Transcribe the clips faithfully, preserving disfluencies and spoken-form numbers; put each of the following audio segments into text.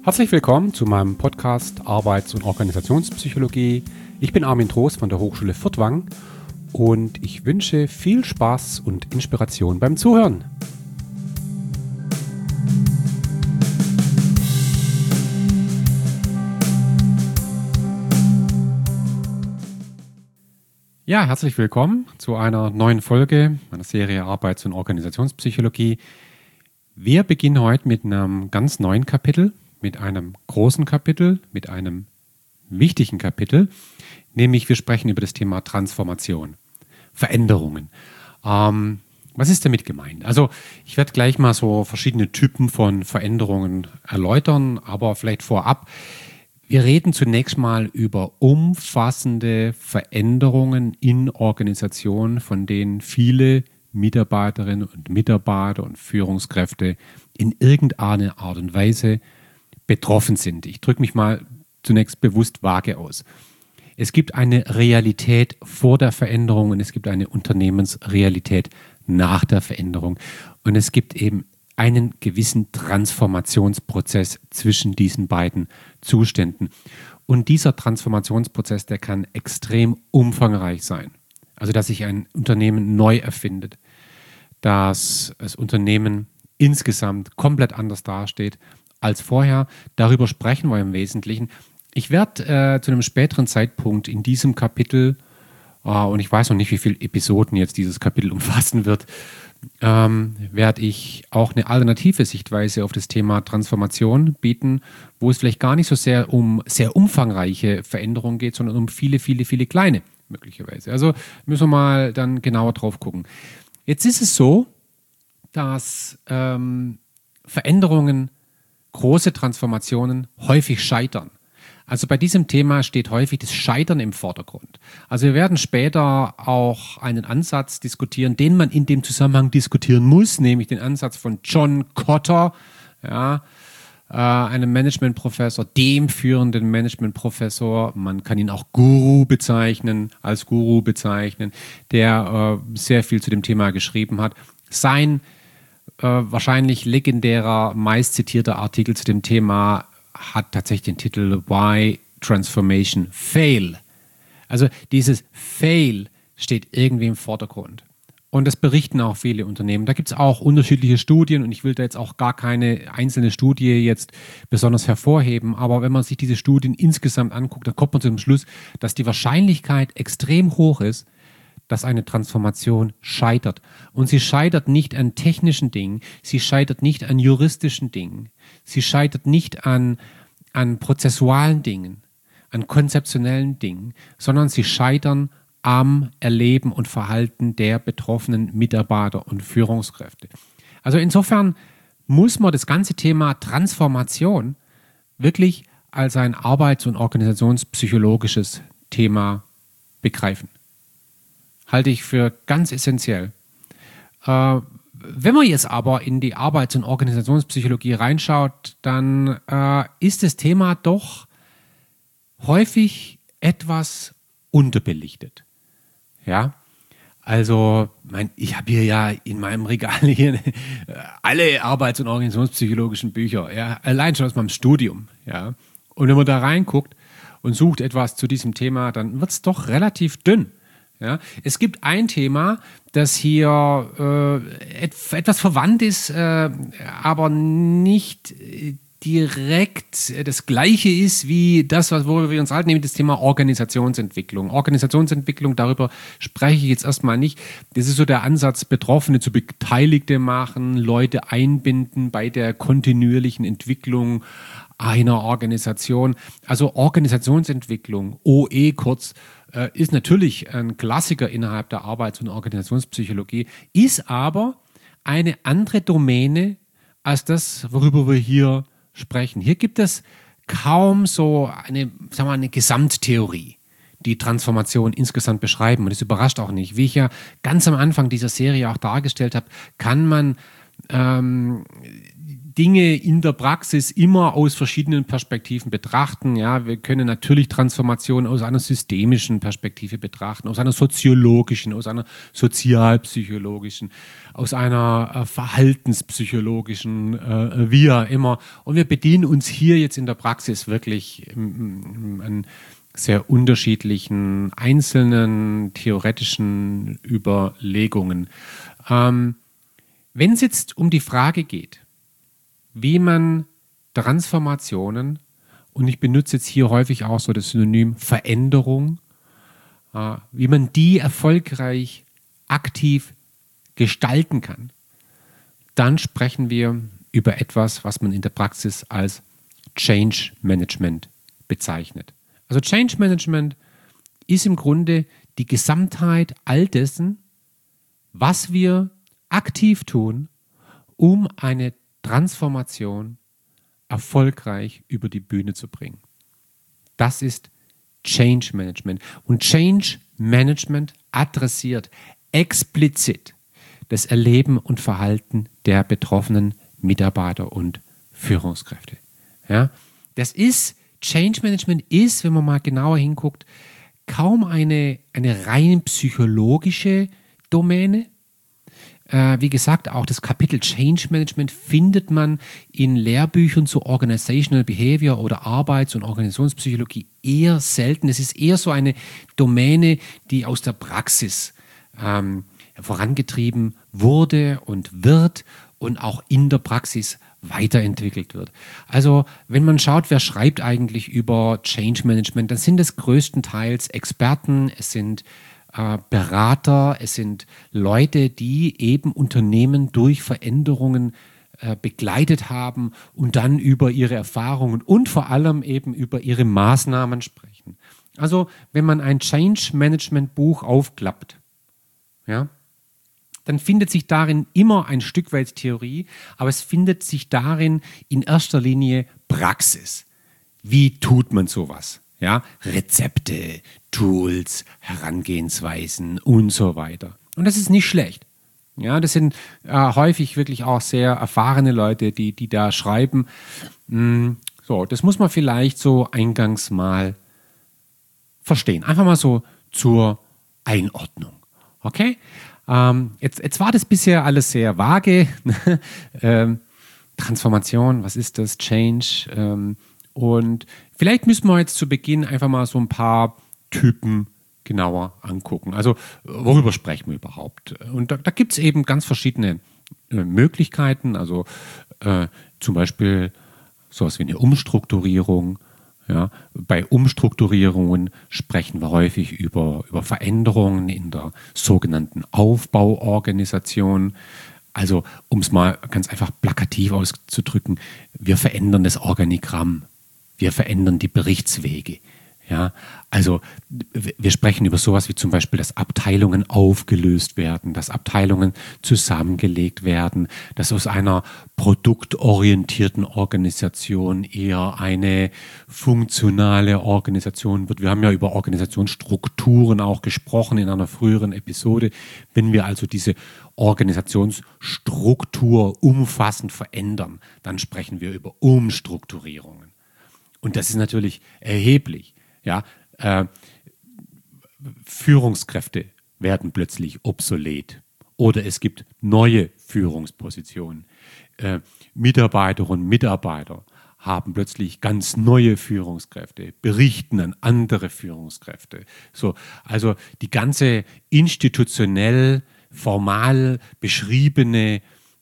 Herzlich willkommen zu meinem Podcast Arbeits- und Organisationspsychologie. Ich bin Armin Trost von der Hochschule Furtwangen und ich wünsche viel Spaß und Inspiration beim Zuhören. Ja, herzlich willkommen zu einer neuen Folge meiner Serie Arbeits- und Organisationspsychologie. Wir beginnen heute mit einem ganz neuen Kapitel, mit einem großen Kapitel, mit einem wichtigen Kapitel, nämlich wir sprechen über das Thema Transformation, Veränderungen. Ähm, was ist damit gemeint? Also ich werde gleich mal so verschiedene Typen von Veränderungen erläutern, aber vielleicht vorab. Wir reden zunächst mal über umfassende Veränderungen in Organisationen, von denen viele Mitarbeiterinnen und Mitarbeiter und Führungskräfte in irgendeiner Art und Weise betroffen sind. Ich drücke mich mal zunächst bewusst vage aus. Es gibt eine Realität vor der Veränderung und es gibt eine Unternehmensrealität nach der Veränderung. Und es gibt eben einen gewissen Transformationsprozess zwischen diesen beiden Zuständen. Und dieser Transformationsprozess, der kann extrem umfangreich sein. Also, dass sich ein Unternehmen neu erfindet, dass das Unternehmen insgesamt komplett anders dasteht als vorher. Darüber sprechen wir im Wesentlichen. Ich werde äh, zu einem späteren Zeitpunkt in diesem Kapitel, äh, und ich weiß noch nicht, wie viele Episoden jetzt dieses Kapitel umfassen wird, ähm, werde ich auch eine alternative Sichtweise auf das Thema Transformation bieten, wo es vielleicht gar nicht so sehr um sehr umfangreiche Veränderungen geht, sondern um viele, viele, viele kleine möglicherweise. Also müssen wir mal dann genauer drauf gucken. Jetzt ist es so, dass ähm, Veränderungen, große Transformationen häufig scheitern. Also bei diesem Thema steht häufig das Scheitern im Vordergrund. Also wir werden später auch einen Ansatz diskutieren, den man in dem Zusammenhang diskutieren muss, nämlich den Ansatz von John Kotter, ja, äh, einem Managementprofessor, dem führenden Managementprofessor. Man kann ihn auch Guru bezeichnen, als Guru bezeichnen, der äh, sehr viel zu dem Thema geschrieben hat. Sein äh, wahrscheinlich legendärer, meistzitierter Artikel zu dem Thema hat tatsächlich den Titel Why Transformation Fail. Also dieses Fail steht irgendwie im Vordergrund. Und das berichten auch viele Unternehmen. Da gibt es auch unterschiedliche Studien und ich will da jetzt auch gar keine einzelne Studie jetzt besonders hervorheben. Aber wenn man sich diese Studien insgesamt anguckt, dann kommt man zum Schluss, dass die Wahrscheinlichkeit extrem hoch ist, dass eine Transformation scheitert. Und sie scheitert nicht an technischen Dingen, sie scheitert nicht an juristischen Dingen, sie scheitert nicht an, an prozessualen Dingen, an konzeptionellen Dingen, sondern sie scheitern am Erleben und Verhalten der betroffenen Mitarbeiter und Führungskräfte. Also insofern muss man das ganze Thema Transformation wirklich als ein arbeits- und organisationspsychologisches Thema begreifen. Halte ich für ganz essentiell. Äh, wenn man jetzt aber in die Arbeits- und Organisationspsychologie reinschaut, dann äh, ist das Thema doch häufig etwas unterbelichtet. Ja, also mein, ich habe hier ja in meinem Regal hier alle Arbeits- und Organisationspsychologischen Bücher, ja, allein schon aus meinem Studium. Ja. Und wenn man da reinguckt und sucht etwas zu diesem Thema, dann wird es doch relativ dünn. Ja, es gibt ein Thema, das hier äh, et- etwas verwandt ist, äh, aber nicht äh, direkt äh, das Gleiche ist wie das, worüber wir uns halten, nämlich das Thema Organisationsentwicklung. Organisationsentwicklung, darüber spreche ich jetzt erstmal nicht. Das ist so der Ansatz, Betroffene zu Beteiligte machen, Leute einbinden bei der kontinuierlichen Entwicklung einer Organisation. Also Organisationsentwicklung, O E kurz, ist natürlich ein Klassiker innerhalb der Arbeits- und Organisationspsychologie, ist aber eine andere Domäne als das, worüber wir hier sprechen. Hier gibt es kaum so eine, sagen wir mal, eine Gesamttheorie, die Transformation insgesamt beschreiben. Und das überrascht auch nicht. Wie ich ja ganz am Anfang dieser Serie auch dargestellt habe, kann man ähm, Dinge in der Praxis immer aus verschiedenen Perspektiven betrachten. Ja, wir können natürlich Transformation aus einer systemischen Perspektive betrachten, aus einer soziologischen, aus einer sozialpsychologischen, aus einer äh, verhaltenspsychologischen, äh, wie auch immer. Und wir bedienen uns hier jetzt in der Praxis wirklich ähm, an sehr unterschiedlichen einzelnen theoretischen Überlegungen. Ähm, wenn es jetzt um die Frage geht, wie man Transformationen, und ich benutze jetzt hier häufig auch so das Synonym Veränderung, äh, wie man die erfolgreich aktiv gestalten kann, dann sprechen wir über etwas, was man in der Praxis als Change Management bezeichnet. Also Change Management ist im Grunde die Gesamtheit all dessen, was wir aktiv tun, um eine Transformation erfolgreich über die Bühne zu bringen. Das ist Change Management. Und Change Management adressiert explizit das Erleben und Verhalten der betroffenen Mitarbeiter und Führungskräfte. Ja, das ist, Change Management ist, wenn man mal genauer hinguckt, kaum eine, eine rein psychologische Domäne. Äh, wie gesagt, auch das Kapitel Change Management findet man in Lehrbüchern zu Organizational Behavior oder Arbeits- und Organisationspsychologie eher selten. Es ist eher so eine Domäne, die aus der Praxis ähm, vorangetrieben wurde und wird und auch in der Praxis weiterentwickelt wird. Also wenn man schaut, wer schreibt eigentlich über Change Management, dann sind es größtenteils Experten, es sind äh, Berater, es sind Leute, die eben Unternehmen durch Veränderungen äh, begleitet haben und dann über ihre Erfahrungen und vor allem eben über ihre Maßnahmen sprechen. Also wenn man ein Change Management Buch aufklappt, ja, dann findet sich darin immer ein Stück weit Theorie, aber es findet sich darin in erster Linie Praxis. Wie tut man sowas? Ja, Rezepte, Tools, Herangehensweisen und so weiter. Und das ist nicht schlecht. Ja, das sind äh, häufig wirklich auch sehr erfahrene Leute, die, die da schreiben. Hm, so, das muss man vielleicht so eingangs mal verstehen. Einfach mal so zur Einordnung. Okay? Ähm, jetzt, jetzt war das bisher alles sehr vage. ähm, Transformation, was ist das? Change. Ähm, und vielleicht müssen wir jetzt zu Beginn einfach mal so ein paar Typen genauer angucken. Also worüber sprechen wir überhaupt? Und da, da gibt es eben ganz verschiedene äh, Möglichkeiten. Also äh, zum Beispiel sowas wie eine Umstrukturierung. Ja, bei Umstrukturierungen sprechen wir häufig über, über Veränderungen in der sogenannten Aufbauorganisation. Also, um es mal ganz einfach plakativ auszudrücken, wir verändern das Organigramm, wir verändern die Berichtswege. Ja, also wir sprechen über sowas wie zum Beispiel, dass Abteilungen aufgelöst werden, dass Abteilungen zusammengelegt werden, dass aus einer produktorientierten Organisation eher eine funktionale Organisation wird. Wir haben ja über Organisationsstrukturen auch gesprochen in einer früheren Episode. Wenn wir also diese Organisationsstruktur umfassend verändern, dann sprechen wir über Umstrukturierungen. Und das ist natürlich erheblich. Ja, äh, Führungskräfte werden plötzlich obsolet oder es gibt neue Führungspositionen. Äh, Mitarbeiterinnen und Mitarbeiter haben plötzlich ganz neue Führungskräfte, berichten an andere Führungskräfte. So, also die ganze institutionell, formal beschriebene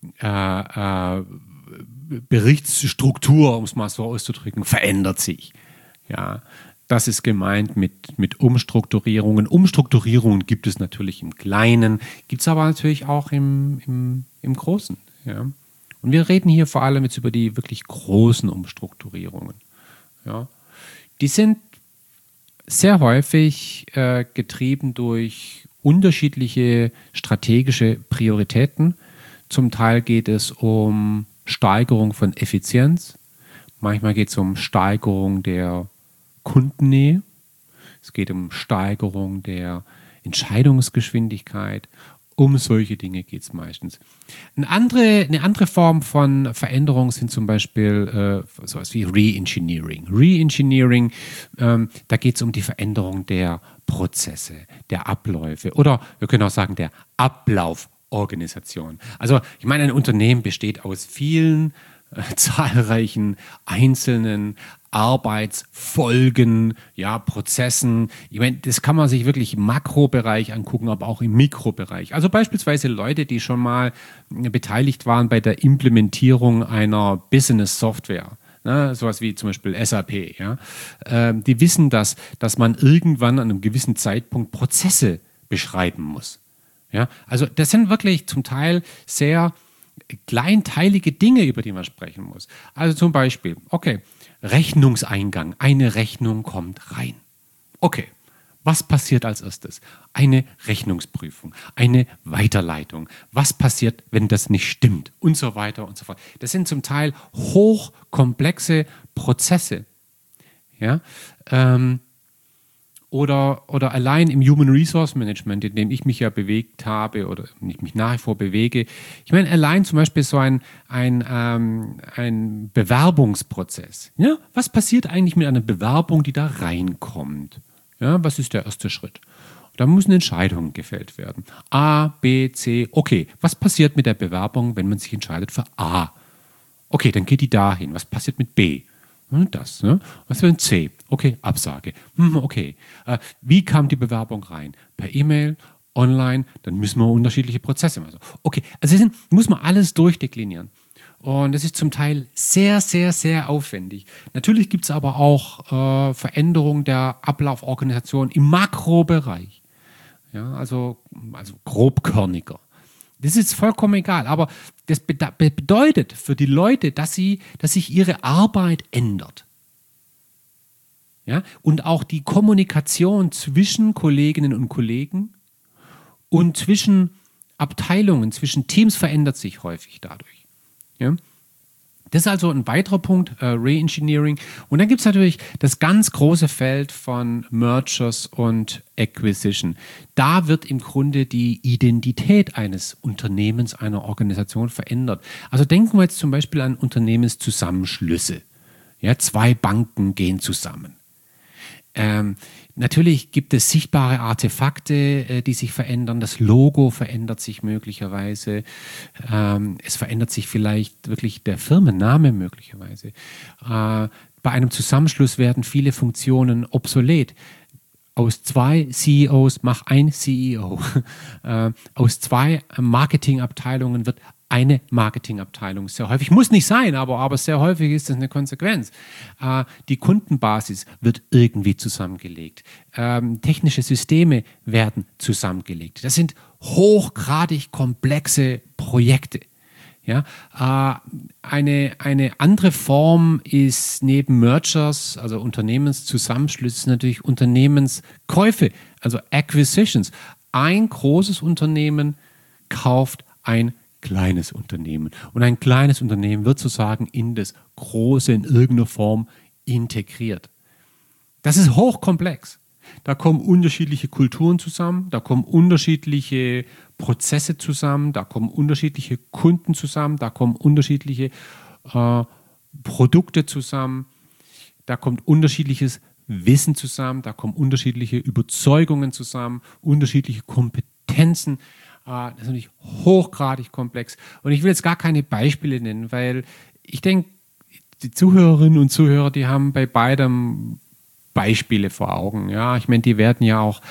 äh, äh, Berichtsstruktur, um es mal so auszudrücken, verändert sich. Ja. Das ist gemeint mit, mit Umstrukturierungen. Umstrukturierungen gibt es natürlich im Kleinen, gibt es aber natürlich auch im, im, im Großen. Ja. Und wir reden hier vor allem jetzt über die wirklich großen Umstrukturierungen. Ja. Die sind sehr häufig äh, getrieben durch unterschiedliche strategische Prioritäten. Zum Teil geht es um Steigerung von Effizienz, manchmal geht es um Steigerung der Kundennähe, es geht um Steigerung der Entscheidungsgeschwindigkeit Um solche Dinge geht es meistens. Eine andere, eine andere Form von Veränderung sind zum Beispiel äh, sowas wie Re-Engineering. Re-Engineering, ähm, da geht es um die Veränderung der Prozesse, der Abläufe oder wir können auch sagen der Ablauforganisation. Also ich meine, ein Unternehmen besteht aus vielen äh, zahlreichen einzelnen Arbeitsfolgen, ja, Prozessen. Ich meine, das kann man sich wirklich im Makrobereich angucken, aber auch im Mikrobereich. Also beispielsweise Leute, die schon mal beteiligt waren bei der Implementierung einer Business-Software. Ne, sowas wie zum Beispiel S A P. Ja? Ähm, die wissen, dass, dass man irgendwann an einem gewissen Zeitpunkt Prozesse beschreiben muss. Ja? Also das sind wirklich zum Teil sehr kleinteilige Dinge, über die man sprechen muss. Also zum Beispiel, okay, Rechnungseingang. Eine Rechnung kommt rein. Okay, was passiert als erstes? Eine Rechnungsprüfung, eine Weiterleitung. Was passiert, wenn das nicht stimmt? Und so weiter und so fort. Das sind zum Teil hochkomplexe Prozesse. Ja, ähm, Oder, oder allein im Human Resource Management, in dem ich mich ja bewegt habe oder ich mich nach wie vor bewege. Ich meine, allein zum Beispiel so ein, ein, ähm, ein Bewerbungsprozess. Ja? Was passiert eigentlich mit einer Bewerbung, die da reinkommt? Ja, was ist der erste Schritt? Da müssen Entscheidungen gefällt werden. A, B, C. Okay, was passiert mit der Bewerbung, wenn man sich entscheidet für A? Okay, dann geht die dahin. Was passiert mit B? Das, ne? Was wäre ein C? Okay, Absage. Hm, okay. Äh, wie kam die Bewerbung rein? Per E-Mail, online, dann müssen wir unterschiedliche Prozesse machen. Okay, also sind, muss man alles durchdeklinieren. Und das ist zum Teil sehr, sehr, sehr aufwendig. Natürlich gibt es aber auch äh, Veränderungen der Ablauforganisation im Makrobereich. Ja, also, also grobkörniger. Das ist vollkommen egal, aber das bedeutet für die Leute, dass, sie, dass sich ihre Arbeit ändert. Ja? Und auch die Kommunikation zwischen Kolleginnen und Kollegen und zwischen Abteilungen, zwischen Teams verändert sich häufig dadurch. Ja? Das ist also ein weiterer Punkt, äh, Re-Engineering. Und dann gibt es natürlich das ganz große Feld von Mergers und Acquisition. Da wird im Grunde die Identität eines Unternehmens, einer Organisation verändert. Also denken wir jetzt zum Beispiel an Unternehmenszusammenschlüsse. Ja, zwei Banken gehen zusammen. Ähm, natürlich gibt es sichtbare Artefakte, äh, die sich verändern. Das Logo verändert sich möglicherweise. Ähm, es verändert sich vielleicht wirklich der Firmenname möglicherweise. Äh, bei einem Zusammenschluss werden viele Funktionen obsolet. Aus zwei C E Os mach ein C E O. äh, aus zwei Marketingabteilungen wird eine Marketingabteilung. Sehr häufig, muss nicht sein, aber, aber sehr häufig ist das eine Konsequenz. Äh, die Kundenbasis wird irgendwie zusammengelegt. Ähm, technische Systeme werden zusammengelegt. Das sind hochgradig komplexe Projekte. Ja, äh, eine, eine andere Form ist neben Mergers, also Unternehmenszusammenschlüsse, natürlich Unternehmenskäufe, also Acquisitions. Ein großes Unternehmen kauft ein kleines Unternehmen. Und ein kleines Unternehmen wird sozusagen in das Große in irgendeiner Form integriert. Das ist hochkomplex. Da kommen unterschiedliche Kulturen zusammen, da kommen unterschiedliche Prozesse zusammen, da kommen unterschiedliche Kunden zusammen, da kommen unterschiedliche äh, Produkte zusammen, da kommt unterschiedliches Wissen zusammen, da kommen unterschiedliche Überzeugungen zusammen, unterschiedliche Kompetenzen. Das ist natürlich hochgradig komplex. Und ich will jetzt gar keine Beispiele nennen, weil ich denke, die Zuhörerinnen und Zuhörer, die haben bei beidem Beispiele vor Augen. Ja, ich meine, die werden ja auch,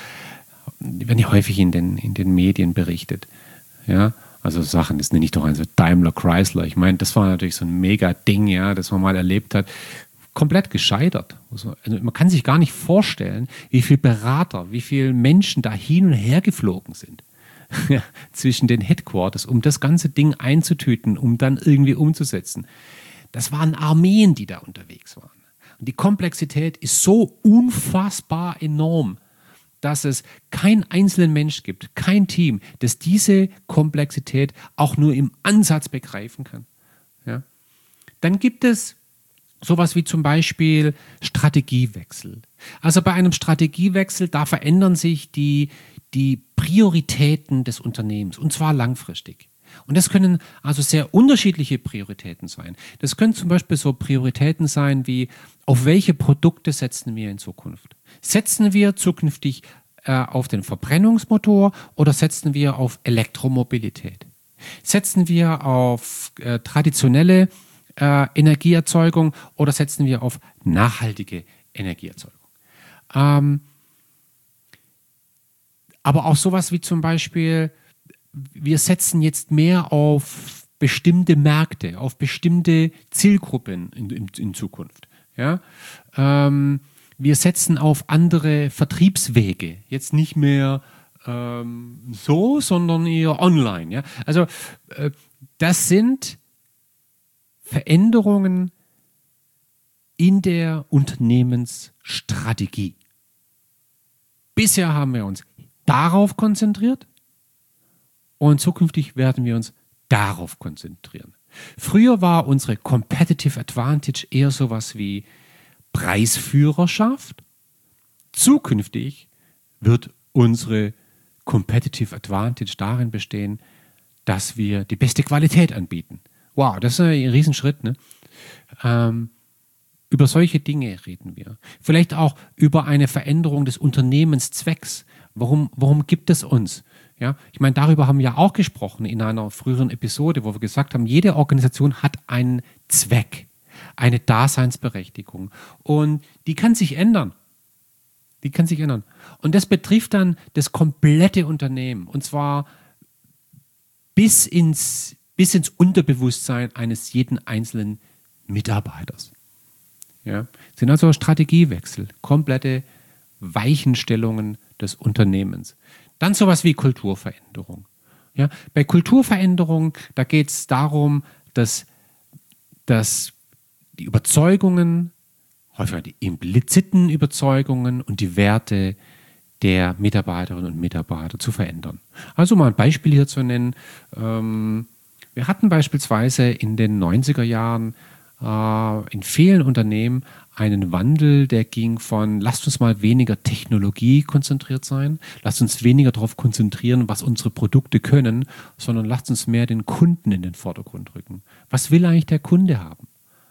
die werden ja häufig in den, in den Medien berichtet. Ja, also Sachen, das nenne ich doch also Daimler Chrysler. Ich meine, das war natürlich so ein mega Ding, ja, das man mal erlebt hat. Komplett gescheitert. Also man kann sich gar nicht vorstellen, wie viele Berater, wie viele Menschen da hin und her geflogen sind. Zwischen den Headquarters, um das ganze Ding einzutüten, um dann irgendwie umzusetzen. Das waren Armeen, die da unterwegs waren. Und die Komplexität ist so unfassbar enorm, dass es keinen einzelnen Mensch gibt, kein Team, das diese Komplexität auch nur im Ansatz begreifen kann. Ja? Dann gibt es sowas wie zum Beispiel Strategiewechsel. Also bei einem Strategiewechsel, da verändern sich die die Prioritäten des Unternehmens, und zwar langfristig. Und das können also sehr unterschiedliche Prioritäten sein. Das können zum Beispiel so Prioritäten sein wie, auf welche Produkte setzen wir in Zukunft? Setzen wir zukünftig äh, auf den Verbrennungsmotor oder setzen wir auf Elektromobilität? Setzen wir auf äh, traditionelle äh, Energieerzeugung oder setzen wir auf nachhaltige Energieerzeugung? Ähm, aber auch sowas wie zum Beispiel, wir setzen jetzt mehr auf bestimmte Märkte, auf bestimmte Zielgruppen in, in, in Zukunft. Ja? Ähm, wir setzen auf andere Vertriebswege, jetzt nicht mehr ähm, so, sondern eher online. Ja? Also äh, das sind Veränderungen in der Unternehmensstrategie. Bisher haben wir uns darauf konzentriert und zukünftig werden wir uns darauf konzentrieren. Früher war unsere Competitive Advantage eher sowas wie Preisführerschaft. Zukünftig wird unsere Competitive Advantage darin bestehen, dass wir die beste Qualität anbieten. Wow, das ist ein Riesenschritt, ne? Ähm, über solche Dinge reden wir. Vielleicht auch über eine Veränderung des Unternehmenszwecks. Warum, warum gibt es uns? Ja, ich meine, darüber haben wir auch gesprochen in einer früheren Episode, wo wir gesagt haben, jede Organisation hat einen Zweck, eine Daseinsberechtigung. Und die kann sich ändern. Die kann sich ändern. Und das betrifft dann das komplette Unternehmen. Und zwar bis ins, bis ins Unterbewusstsein eines jeden einzelnen Mitarbeiters. Ja, das sind also Strategiewechsel, komplette Weichenstellungen des Unternehmens. Dann sowas wie Kulturveränderung. Ja, bei Kulturveränderung, da geht es darum, dass, dass die Überzeugungen, häufig die impliziten Überzeugungen und die Werte der Mitarbeiterinnen und Mitarbeiter zu verändern. Also mal ein Beispiel hier zu nennen. Ähm, wir hatten beispielsweise in den neunziger Jahren äh, in vielen Unternehmen einen Wandel, der ging von, lasst uns mal weniger Technologie konzentriert sein, lasst uns weniger darauf konzentrieren, was unsere Produkte können, sondern lasst uns mehr den Kunden in den Vordergrund rücken. Was will eigentlich der Kunde haben?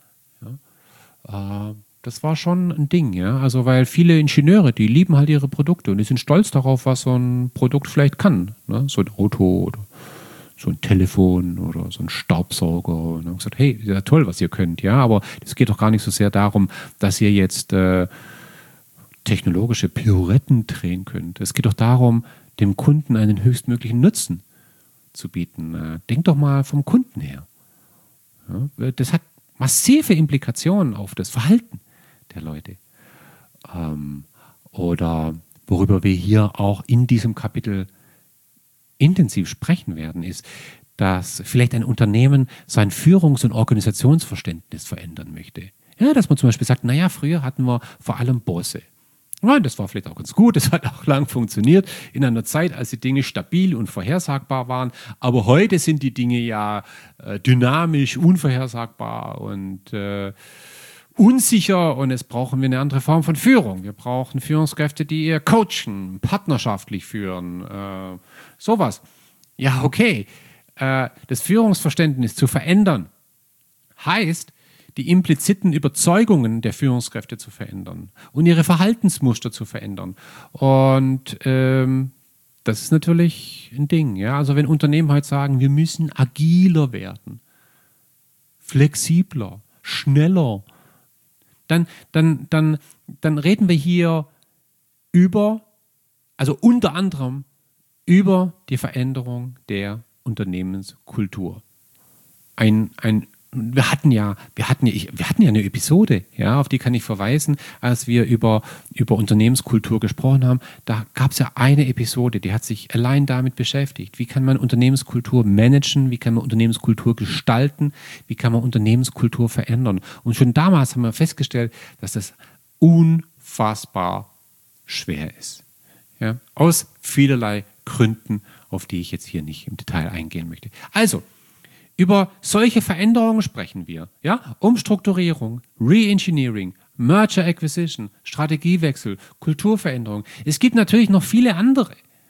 Ja, äh, das war schon ein Ding, ja. Also weil viele Ingenieure, die lieben halt ihre Produkte und die sind stolz darauf, was so ein Produkt vielleicht kann. Ne? So ein Auto oder so ein Telefon oder so ein Staubsauger. Und haben gesagt, hey, ja toll, was ihr könnt, ja, aber es geht doch gar nicht so sehr darum, dass ihr jetzt äh, technologische Pirouetten drehen könnt. Es geht doch darum, dem Kunden einen höchstmöglichen Nutzen zu bieten. Äh, denkt doch mal vom Kunden her. Ja, das hat massive Implikationen auf das Verhalten der Leute. Ähm, oder worüber wir hier auch in diesem Kapitel intensiv sprechen werden, ist, dass vielleicht ein Unternehmen sein Führungs- und Organisationsverständnis verändern möchte. Ja, dass man zum Beispiel sagt, naja, früher hatten wir vor allem Bosse. Ja, das war vielleicht auch ganz gut, das hat auch lang funktioniert in einer Zeit, als die Dinge stabil und vorhersagbar waren. Aber heute sind die Dinge ja äh, dynamisch, unvorhersagbar und äh, unsicher und jetzt brauchen wir eine andere Form von Führung. Wir brauchen Führungskräfte, die eher coachen, partnerschaftlich führen, äh, sowas. Ja, okay. Äh, das Führungsverständnis zu verändern heißt, die impliziten Überzeugungen der Führungskräfte zu verändern und ihre Verhaltensmuster zu verändern. Und ähm, das ist natürlich ein Ding. Ja? Also wenn Unternehmen heute sagen, wir müssen agiler werden, flexibler, schneller, Dann, dann, dann, dann reden wir hier über, also unter anderem über die Veränderung der Unternehmenskultur. Ein, ein, wir hatten ja, wir hatten ja, wir hatten ja eine Episode, ja, auf die kann ich verweisen, als wir über, über Unternehmenskultur gesprochen haben. Da gab es ja eine Episode, die hat sich allein damit beschäftigt. Wie kann man Unternehmenskultur managen? Wie kann man Unternehmenskultur gestalten? Wie kann man Unternehmenskultur verändern? Und schon damals haben wir festgestellt, dass das unfassbar schwer ist. Ja, aus vielerlei Gründen, auf die ich jetzt hier nicht im Detail eingehen möchte. Also, über solche Veränderungen sprechen wir. Ja? Umstrukturierung, Reengineering, Merger Acquisition, Strategiewechsel, Kulturveränderung. Es gibt natürlich noch viele andere.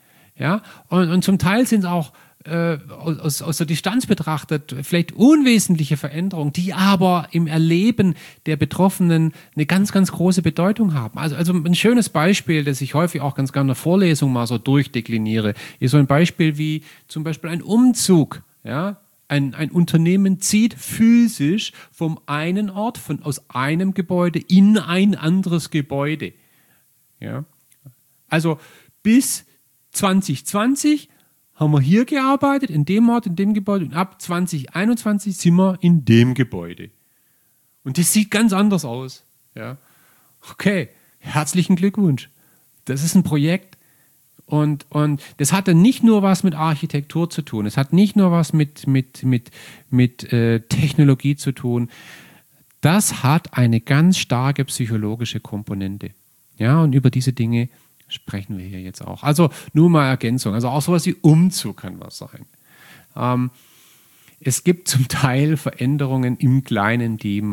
Ja? Und, und zum Teil sind es auch äh, aus, aus der Distanz betrachtet vielleicht unwesentliche Veränderungen, die aber im Erleben der Betroffenen eine ganz, ganz große Bedeutung haben. Also, also ein schönes Beispiel, das ich häufig auch ganz gerne in der Vorlesung mal so durchdekliniere, ist so ein Beispiel wie zum Beispiel ein Umzug. Ja? Ein, ein Unternehmen zieht physisch vom einen Ort, von, aus einem Gebäude in ein anderes Gebäude. Ja? Also bis zwanzig zwanzig haben wir hier gearbeitet, in dem Ort, in dem Gebäude, und ab zwanzig einundzwanzig sind wir in dem Gebäude. Und das sieht ganz anders aus. Ja? Okay, herzlichen Glückwunsch. Das ist ein Projekt. Und, und das hatte nicht nur was mit Architektur zu tun, es hat nicht nur was mit, mit, mit, mit äh, Technologie zu tun. Das hat eine ganz starke psychologische Komponente. Ja, und über diese Dinge sprechen wir hier jetzt auch. Also nur mal Ergänzung. Also auch sowas wie Umzug kann was sein. Ähm, es gibt zum Teil Veränderungen im Kleinen, die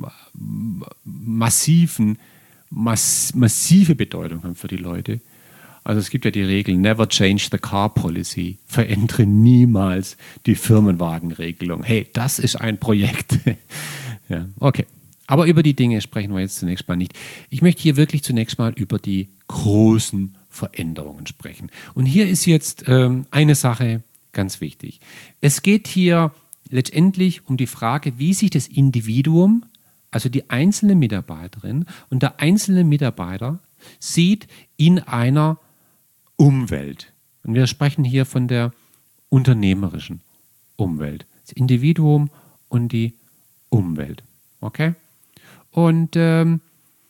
massiven, mass, massive Bedeutung haben für die Leute. Also es gibt ja die Regel, never change the car policy. Verändere niemals die Firmenwagenregelung. Hey, das ist ein Projekt. Ja, okay. Aber über die Dinge sprechen wir jetzt zunächst mal nicht. Ich möchte hier wirklich zunächst mal über die großen Veränderungen sprechen. Und hier ist jetzt ähm, eine Sache ganz wichtig. Es geht hier letztendlich um die Frage, wie sich das Individuum, also die einzelne Mitarbeiterin und der einzelne Mitarbeiter sieht in einer Umwelt. Und wir sprechen hier von der unternehmerischen Umwelt. Das Individuum und die Umwelt. Okay? Und ähm,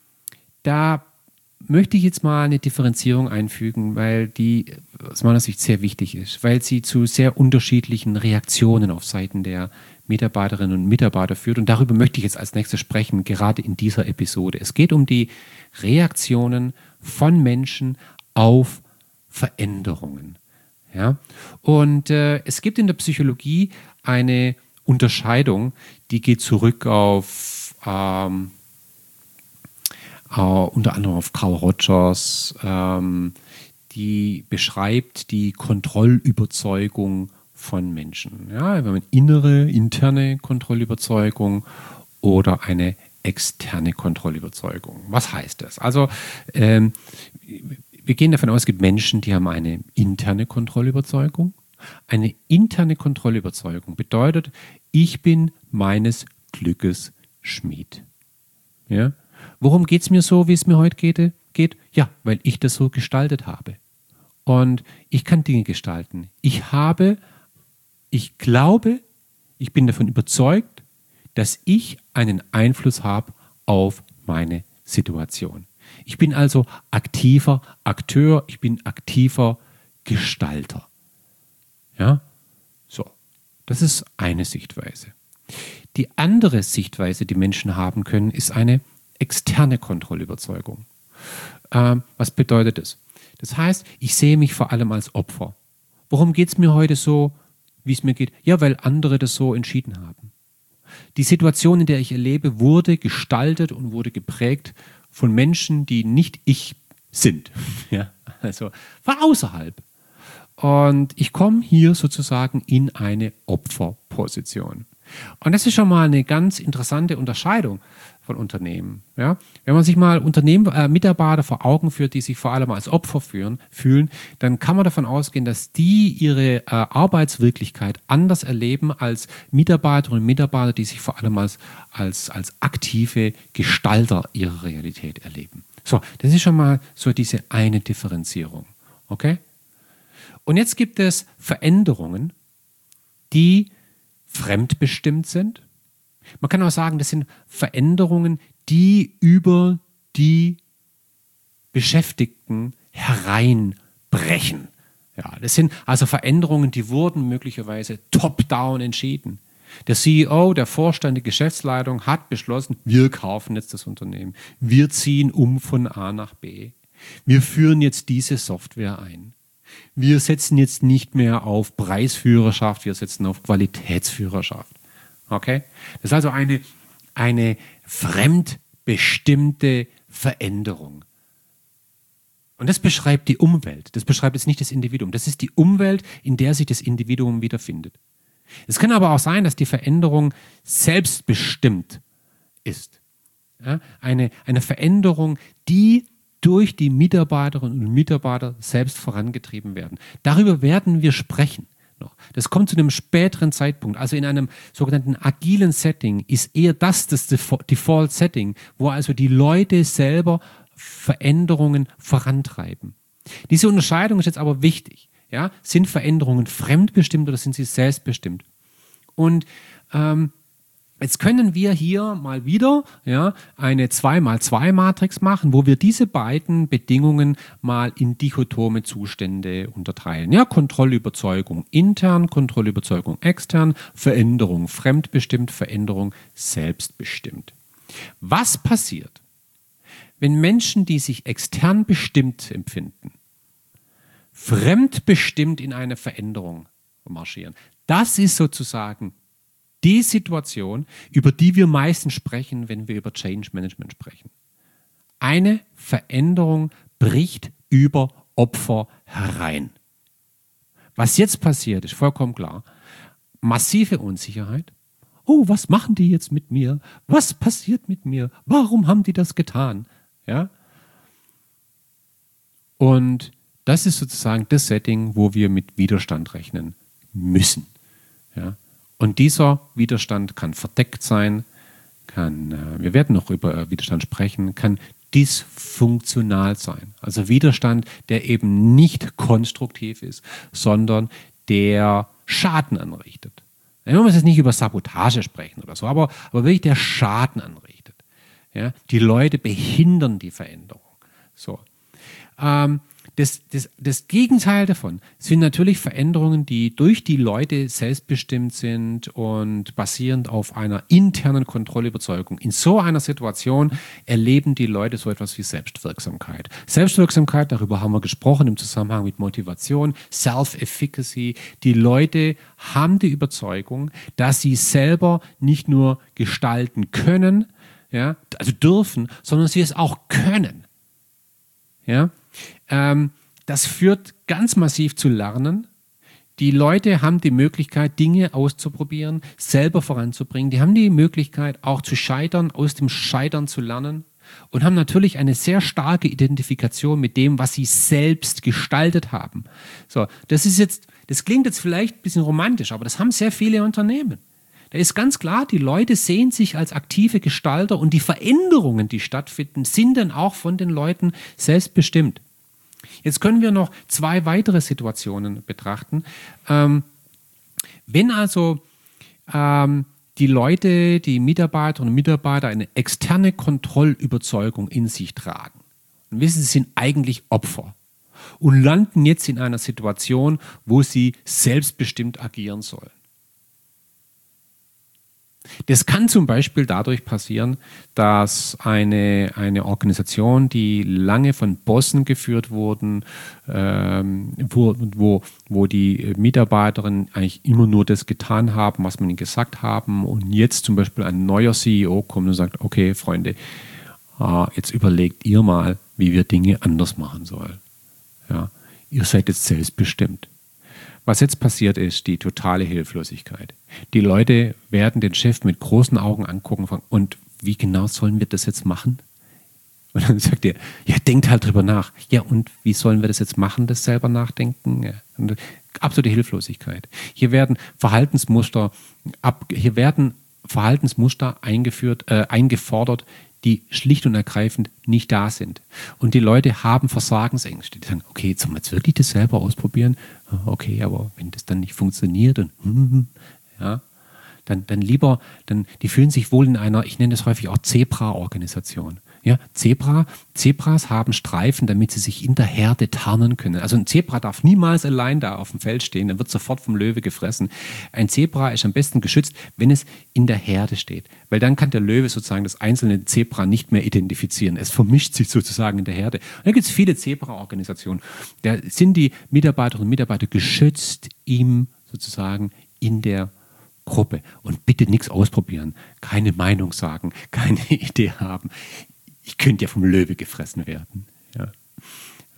da möchte ich jetzt mal eine Differenzierung einfügen, weil die aus meiner Sicht sehr wichtig ist, weil sie zu sehr unterschiedlichen Reaktionen auf Seiten der Mitarbeiterinnen und Mitarbeiter führt. Und darüber möchte ich jetzt als nächstes sprechen, gerade in dieser Episode. Es geht um die Reaktionen von Menschen auf Veränderungen. Ja? Und äh, es gibt in der Psychologie eine Unterscheidung, die geht zurück auf ähm, äh, unter anderem auf Carl Rogers, ähm, die beschreibt die Kontrollüberzeugung von Menschen. Ja, wir haben eine innere, interne Kontrollüberzeugung oder eine externe Kontrollüberzeugung. Was heißt das? Also ähm, wir gehen davon aus, es gibt Menschen, die haben eine interne Kontrollüberzeugung. Eine interne Kontrollüberzeugung bedeutet, ich bin meines Glückes Schmied. Ja? Worum geht es mir so, wie es mir heute geht? geht? Ja, weil ich das so gestaltet habe. Und ich kann Dinge gestalten. Ich habe, ich glaube, ich bin davon überzeugt, dass ich einen Einfluss habe auf meine Situation. Ich bin also aktiver Akteur, ich bin aktiver Gestalter. Ja, so. Das ist eine Sichtweise. Die andere Sichtweise, die Menschen haben können, ist eine externe Kontrollüberzeugung. Ähm, was bedeutet das? Das heißt, ich sehe mich vor allem als Opfer. Warum geht es mir heute so, wie es mir geht? Ja, weil andere das so entschieden haben. Die Situation, in der ich erlebe, wurde gestaltet und wurde geprägt von Menschen, die nicht ich sind. Ja, also von außerhalb. Und ich komme hier sozusagen in eine Opferposition. Und das ist schon mal eine ganz interessante Unterscheidung von Unternehmen. Ja? Wenn man sich mal Unternehmen, äh, Mitarbeiter vor Augen führt, die sich vor allem als Opfer führen, fühlen, dann kann man davon ausgehen, dass die ihre äh, Arbeitswirklichkeit anders erleben als Mitarbeiterinnen und Mitarbeiter, die sich vor allem als, als, als aktive Gestalter ihrer Realität erleben. So, das ist schon mal so diese eine Differenzierung. Okay? Und jetzt gibt es Veränderungen, die fremdbestimmt sind. Man kann auch sagen, das sind Veränderungen, die über die Beschäftigten hereinbrechen. Ja, das sind also Veränderungen, die wurden möglicherweise top-down entschieden. Der C E O, der Vorstand, die Geschäftsleitung hat beschlossen, wir kaufen jetzt das Unternehmen. Wir ziehen um von A nach B. Wir führen jetzt diese Software ein. Wir setzen jetzt nicht mehr auf Preisführerschaft, wir setzen auf Qualitätsführerschaft. Okay? Das ist also eine, eine fremdbestimmte Veränderung. Und das beschreibt die Umwelt. Das beschreibt jetzt nicht das Individuum. Das ist die Umwelt, in der sich das Individuum wiederfindet. Es kann aber auch sein, dass die Veränderung selbstbestimmt ist. Ja, eine, eine Veränderung, die durch die Mitarbeiterinnen und Mitarbeiter selbst vorangetrieben werden. Darüber werden wir sprechen noch. Das kommt zu einem späteren Zeitpunkt. Also in einem sogenannten agilen Setting ist eher das das Default Setting, wo also die Leute selber Veränderungen vorantreiben. Diese Unterscheidung ist jetzt aber wichtig. Ja? Sind Veränderungen fremdbestimmt oder sind sie selbstbestimmt? Und ähm, jetzt können wir hier mal wieder ja, eine zwei mal zwei Matrix machen, wo wir diese beiden Bedingungen mal in dichotome Zustände unterteilen. Ja, Kontrollüberzeugung intern, Kontrollüberzeugung extern, Veränderung fremdbestimmt, Veränderung selbstbestimmt. Was passiert, wenn Menschen, die sich extern bestimmt empfinden, fremdbestimmt in eine Veränderung marschieren? Das ist sozusagen die Situation, über die wir meistens sprechen, wenn wir über Change Management sprechen. Eine Veränderung bricht über Opfer herein. Was jetzt passiert, ist vollkommen klar. Massive Unsicherheit. Oh, was machen die jetzt mit mir? Was passiert mit mir? Warum haben die das getan? Ja? Und das ist sozusagen das Setting, wo wir mit Widerstand rechnen müssen. Ja? Und dieser Widerstand kann verdeckt sein, kann, äh, wir werden noch über äh, Widerstand sprechen, kann dysfunktional sein. Also Widerstand, der eben nicht konstruktiv ist, sondern der Schaden anrichtet. Wir müssen jetzt nicht über Sabotage sprechen oder so, aber, aber wirklich der Schaden anrichtet. Ja? Die Leute behindern die Veränderung. So. Ähm, Das, das, das Gegenteil davon sind natürlich Veränderungen, die durch die Leute selbstbestimmt sind und basierend auf einer internen Kontrollüberzeugung. In so einer Situation erleben die Leute so etwas wie Selbstwirksamkeit. Selbstwirksamkeit, darüber haben wir gesprochen im Zusammenhang mit Motivation, Self-Efficacy. Die Leute haben die Überzeugung, dass sie selber nicht nur gestalten können, ja, also dürfen, sondern sie es auch können. Ja? Ähm, das führt ganz massiv zu Lernen. Die Leute haben die Möglichkeit, Dinge auszuprobieren, selber voranzubringen. Die haben die Möglichkeit, auch zu scheitern, aus dem Scheitern zu lernen und haben natürlich eine sehr starke Identifikation mit dem, was sie selbst gestaltet haben. So, das ist jetzt, das klingt jetzt vielleicht ein bisschen romantisch, aber das haben sehr viele Unternehmen. Da ist ganz klar, die Leute sehen sich als aktive Gestalter und die Veränderungen, die stattfinden, sind dann auch von den Leuten selbstbestimmt. Jetzt können wir noch zwei weitere Situationen betrachten. Ähm, wenn also ähm, die Leute, die Mitarbeiterinnen und Mitarbeiter eine externe Kontrollüberzeugung in sich tragen und wissen, sie sind eigentlich Opfer und landen jetzt in einer Situation, wo sie selbstbestimmt agieren sollen. Das kann zum Beispiel dadurch passieren, dass eine, eine Organisation, die lange von Bossen geführt wurden, ähm, wo, wo, wo die Mitarbeiterinnen eigentlich immer nur das getan haben, was man ihnen gesagt haben, und jetzt zum Beispiel ein neuer C E O kommt und sagt, okay, Freunde, äh, jetzt überlegt ihr mal, wie wir Dinge anders machen sollen. Ja, ihr seid jetzt selbstbestimmt. Was jetzt passiert ist, die totale Hilflosigkeit. Die Leute werden den Chef mit großen Augen angucken und fragen, und wie genau sollen wir das jetzt machen? Und dann sagt er, ja, denkt halt drüber nach. Ja, und wie sollen wir das jetzt machen, das selber nachdenken? Ja, und absolute Hilflosigkeit. Hier werden Verhaltensmuster, ab, hier werden Verhaltensmuster eingeführt, äh, eingefordert, die schlicht und ergreifend nicht da sind. Und die Leute haben Versagensängste. Die sagen, okay, sollen wir jetzt wirklich das selber ausprobieren? Okay, aber wenn das dann nicht funktioniert, und, ja, dann, dann lieber, dann, die fühlen sich wohl in einer, ich nenne das häufig auch Zebra-Organisation. Ja, Zebra, Zebras haben Streifen, damit sie sich in der Herde tarnen können. Also ein Zebra darf niemals allein da auf dem Feld stehen, dann wird sofort vom Löwe gefressen. Ein Zebra ist am besten geschützt, wenn es in der Herde steht, weil dann kann der Löwe sozusagen das einzelne Zebra nicht mehr identifizieren. Es vermischt sich sozusagen in der Herde. Und da gibt es viele Zebra-Organisationen. Da sind die Mitarbeiterinnen und Mitarbeiter geschützt im sozusagen in der Gruppe. Und bitte nichts ausprobieren, keine Meinung sagen, keine Idee haben. Ich könnte ja vom Löwe gefressen werden. Ja.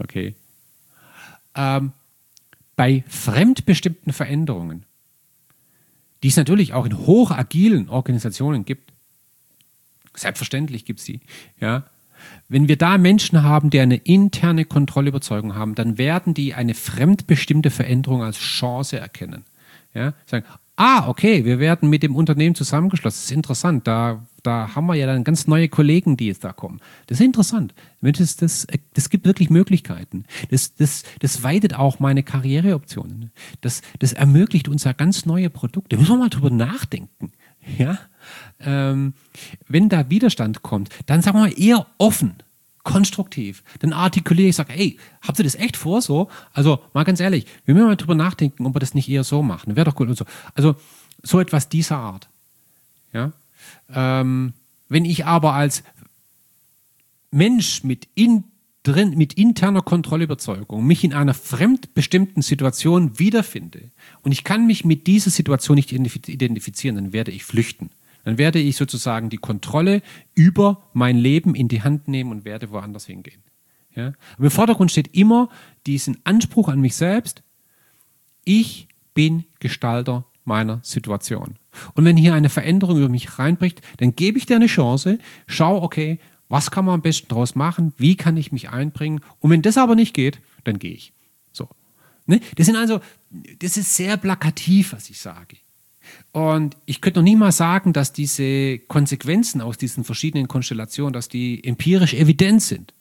Okay. Ähm, bei fremdbestimmten Veränderungen, die es natürlich auch in hochagilen Organisationen gibt, selbstverständlich gibt es die, ja. Wenn wir da Menschen haben, die eine interne Kontrollüberzeugung haben, dann werden die eine fremdbestimmte Veränderung als Chance erkennen. Ja? Sagen, ah, okay, wir werden mit dem Unternehmen zusammengeschlossen. Das ist interessant. Da, da haben wir ja dann ganz neue Kollegen, die jetzt da kommen. Das ist interessant. Das, das, das gibt wirklich Möglichkeiten. Das, das, das weitet auch meine Karriereoptionen. Das, das ermöglicht uns ja ganz neue Produkte. Da müssen wir mal drüber nachdenken. Ja? Ähm, wenn da Widerstand kommt, dann sagen wir mal eher offen, konstruktiv. Dann artikuliere ich, sage, ey, habt ihr das echt vor so? Also mal ganz ehrlich, wir müssen mal drüber nachdenken, ob wir das nicht eher so machen. Wäre doch gut und so. Also so etwas dieser Art. Ja? Ähm, wenn ich aber als Mensch mit, in, drin, mit interner Kontrollüberzeugung mich in einer fremdbestimmten Situation wiederfinde und ich kann mich mit dieser Situation nicht identifizieren, dann werde ich flüchten. Dann werde ich sozusagen die Kontrolle über mein Leben in die Hand nehmen und werde woanders hingehen. Ja? Aber im Vordergrund steht immer diesen Anspruch an mich selbst, ich bin Gestalter meiner Situation. Und wenn hier eine Veränderung über mich reinbricht, dann gebe ich dir eine Chance, schau, okay, was kann man am besten daraus machen, wie kann ich mich einbringen und wenn das aber nicht geht, dann gehe ich. So. Ne? Das sind also, das ist sehr plakativ, was ich sage. Und ich könnte noch nie mal sagen, dass diese Konsequenzen aus diesen verschiedenen Konstellationen, dass die empirisch evident sind.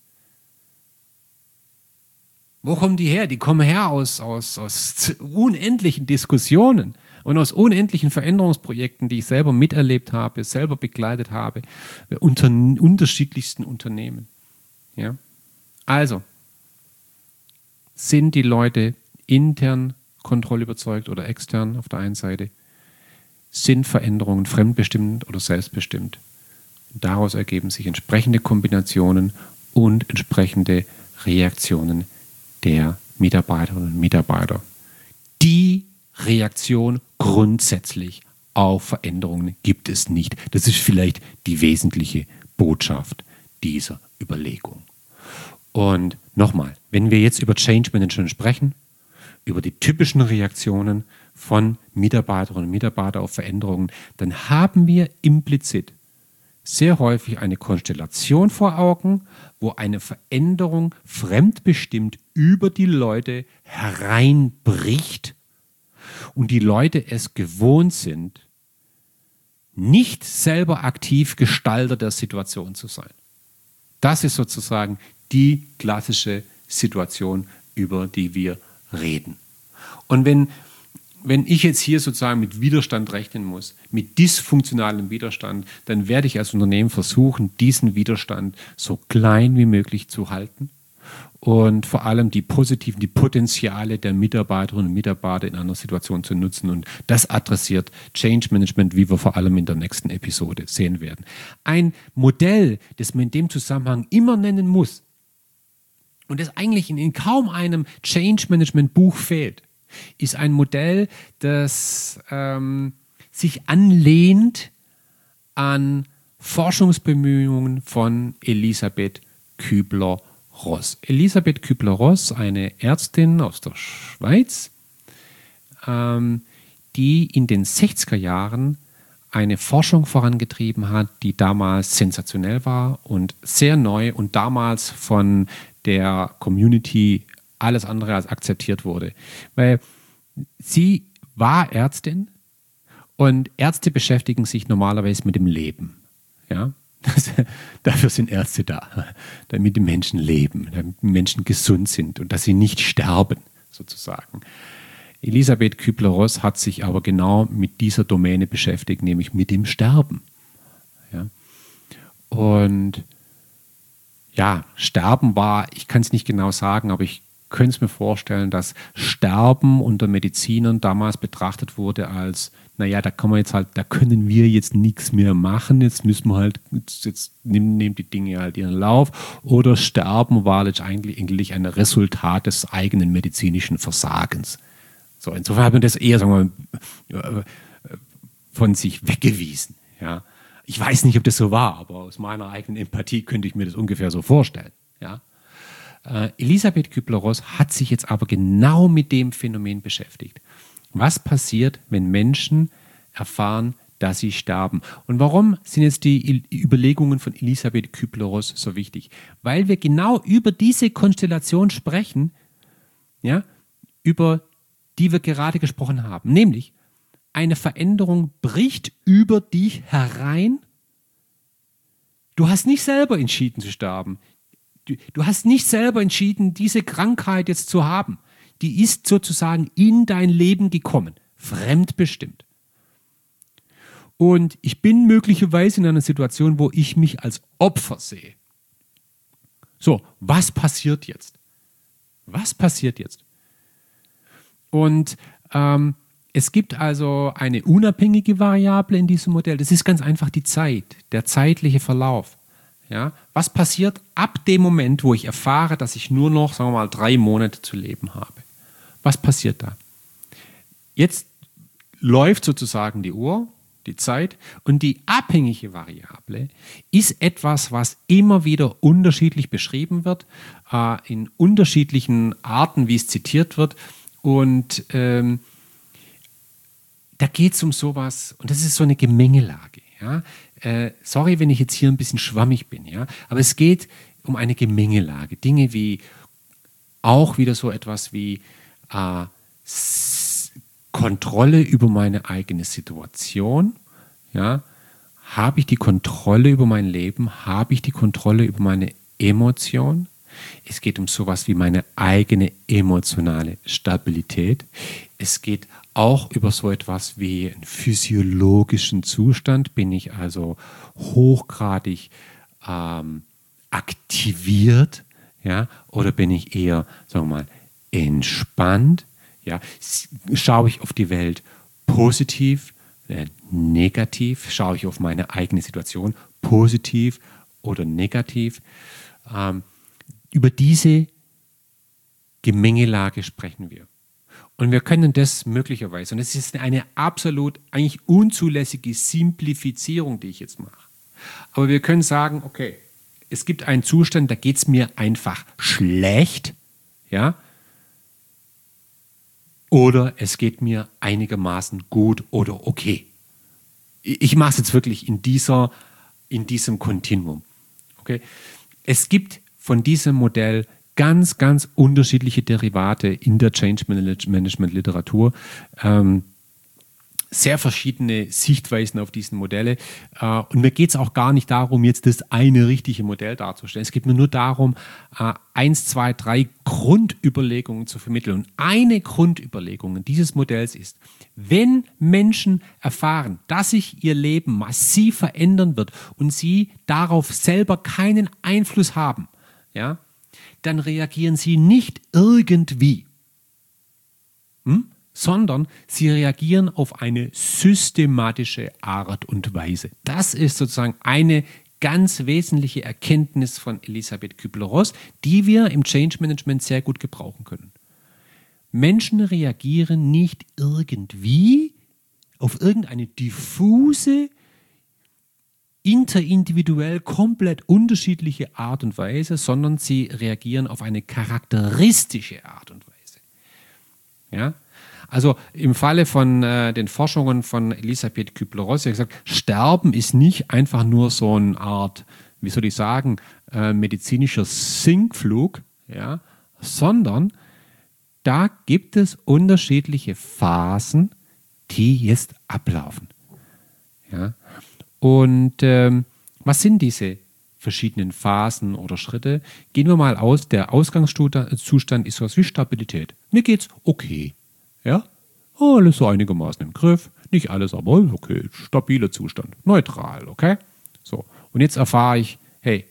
Wo kommen die her? Die kommen her aus, aus, aus unendlichen Diskussionen und aus unendlichen Veränderungsprojekten, die ich selber miterlebt habe, selber begleitet habe, unter unterschiedlichsten Unternehmen. Ja? Also, sind die Leute intern kontrollüberzeugt oder extern auf der einen Seite? Sind Veränderungen fremdbestimmt oder selbstbestimmt? Daraus ergeben sich entsprechende Kombinationen und entsprechende Reaktionen der Mitarbeiterinnen und Mitarbeiter. Die Reaktion grundsätzlich auf Veränderungen gibt es nicht. Das ist vielleicht die wesentliche Botschaft dieser Überlegung. Und nochmal, wenn wir jetzt über Change Management sprechen, über die typischen Reaktionen von Mitarbeiterinnen und Mitarbeitern auf Veränderungen, dann haben wir implizit sehr häufig eine Konstellation vor Augen, wo eine Veränderung fremdbestimmt über die Leute hereinbricht und die Leute es gewohnt sind, nicht selber aktiv Gestalter der Situation zu sein. Das ist sozusagen die klassische Situation, über die wir reden. Und wenn, wenn ich jetzt hier sozusagen mit Widerstand rechnen muss, mit dysfunktionalem Widerstand, dann werde ich als Unternehmen versuchen, diesen Widerstand so klein wie möglich zu halten und vor allem die positiven, die Potenziale der Mitarbeiterinnen und Mitarbeiter in einer Situation zu nutzen. Und das adressiert Change Management, wie wir vor allem in der nächsten Episode sehen werden. Ein Modell, das man in dem Zusammenhang immer nennen muss, und das eigentlich in, in kaum einem Change Management Buch fehlt, ist ein Modell, das ähm, sich anlehnt an Forschungsbemühungen von Elisabeth Kübler-Ross. Elisabeth Kübler-Ross, eine Ärztin aus der Schweiz, ähm, die in den sechziger Jahren eine Forschung vorangetrieben hat, die damals sensationell war und sehr neu und damals von der Community alles andere als akzeptiert wurde. Weil sie war Ärztin und Ärzte beschäftigen sich normalerweise mit dem Leben. Ja? Das, dafür sind Ärzte da, damit die Menschen leben, damit die Menschen gesund sind und dass sie nicht sterben, sozusagen. Elisabeth Kübler-Ross hat sich aber genau mit dieser Domäne beschäftigt, nämlich mit dem Sterben. Ja? Und ja, Sterben war, ich kann es nicht genau sagen, aber ich könnte es mir vorstellen, dass Sterben unter Medizinern damals betrachtet wurde als, naja, da kann man jetzt halt, da können wir jetzt nichts mehr machen, jetzt müssen wir halt, jetzt, jetzt nehmen, nehmen die Dinge halt ihren Lauf. Oder Sterben war letztendlich eigentlich ein Resultat des eigenen medizinischen Versagens. So, insofern hat man das eher, sagen wir, von sich weggewiesen. Ja. Ich weiß nicht, ob das so war, aber aus meiner eigenen Empathie könnte ich mir das ungefähr so vorstellen. Ja. Äh, Elisabeth Kübler-Ross hat sich jetzt aber genau mit dem Phänomen beschäftigt. Was passiert, wenn Menschen erfahren, dass sie sterben? Und warum sind jetzt die Überlegungen von Elisabeth Kübler-Ross so wichtig? Weil wir genau über diese Konstellation sprechen, ja, über die wir gerade gesprochen haben. Nämlich, eine Veränderung bricht über dich herein. Du hast nicht selber entschieden zu sterben. Du, du hast nicht selber entschieden, diese Krankheit jetzt zu haben. Die ist sozusagen in dein Leben gekommen, fremdbestimmt. Und ich bin möglicherweise in einer Situation, wo ich mich als Opfer sehe. So, was passiert jetzt? Was passiert jetzt? Und ähm, es gibt also eine unabhängige Variable in diesem Modell. Das ist ganz einfach die Zeit, der zeitliche Verlauf. Ja? Was passiert ab dem Moment, wo ich erfahre, dass ich nur noch, sagen wir mal, drei Monate zu leben habe? Was passiert da? Jetzt läuft sozusagen die Uhr, die Zeit, und die abhängige Variable ist etwas, was immer wieder unterschiedlich beschrieben wird, äh, in unterschiedlichen Arten, wie es zitiert wird. Und ähm, da geht es um sowas, und das ist so eine Gemengelage. Ja? Äh, sorry, wenn ich jetzt hier ein bisschen schwammig bin, ja? Aber es geht um eine Gemengelage. Dinge wie auch wieder so etwas wie äh, S- Kontrolle über meine eigene Situation. Ja? Habe ich die Kontrolle über mein Leben? Habe ich die Kontrolle über meine Emotion? Es geht um sowas wie meine eigene emotionale Stabilität. Es geht auch über so etwas wie einen physiologischen Zustand. Bin ich also hochgradig ähm, aktiviert, ja? Oder bin ich eher, sagen wir mal, entspannt? Ja? Schaue ich auf die Welt positiv, äh, negativ? Schaue ich auf meine eigene Situation positiv oder negativ? Ähm, Über diese Gemengelage sprechen wir. Und wir können das möglicherweise, und das ist eine absolut eigentlich unzulässige Simplifizierung, die ich jetzt mache. Aber wir können sagen, okay, es gibt einen Zustand, da geht es mir einfach schlecht, ja, oder es geht mir einigermaßen gut oder okay. Ich mache es jetzt wirklich in, dieser, in diesem Kontinuum. Okay? Es gibt von diesem Modell ganz, ganz unterschiedliche Derivate in der Change Management Literatur. Ähm, sehr verschiedene Sichtweisen auf diese Modelle. Äh, und mir geht es auch gar nicht darum, jetzt das eine richtige Modell darzustellen. Es geht mir nur darum, äh, eins, zwei, drei Grundüberlegungen zu vermitteln. Und eine Grundüberlegung dieses Modells ist, wenn Menschen erfahren, dass sich ihr Leben massiv verändern wird und sie darauf selber keinen Einfluss haben, ja, dann reagieren sie nicht irgendwie, hm? sondern sie reagieren auf eine systematische Art und Weise. Das ist sozusagen eine ganz wesentliche Erkenntnis von Elisabeth Kübler-Ross, die wir im Change Management sehr gut gebrauchen können. Menschen reagieren nicht irgendwie auf irgendeine diffuse, interindividuell komplett unterschiedliche Art und Weise, sondern sie reagieren auf eine charakteristische Art und Weise. Ja? Also im Falle von äh, den Forschungen von Elisabeth Kübler-Ross, sie hat gesagt, Sterben ist nicht einfach nur so eine Art, wie soll ich sagen, äh, medizinischer Sinkflug, ja, sondern da gibt es unterschiedliche Phasen, die jetzt ablaufen. Ja. Und ähm, was sind diese verschiedenen Phasen oder Schritte? Gehen wir mal aus, der Ausgangszustand ist sowas wie Stabilität. Mir geht's okay. Ja? Alles so einigermaßen im Griff. Nicht alles, aber okay. Stabiler Zustand. Neutral, okay? So. Und jetzt erfahre ich, hey,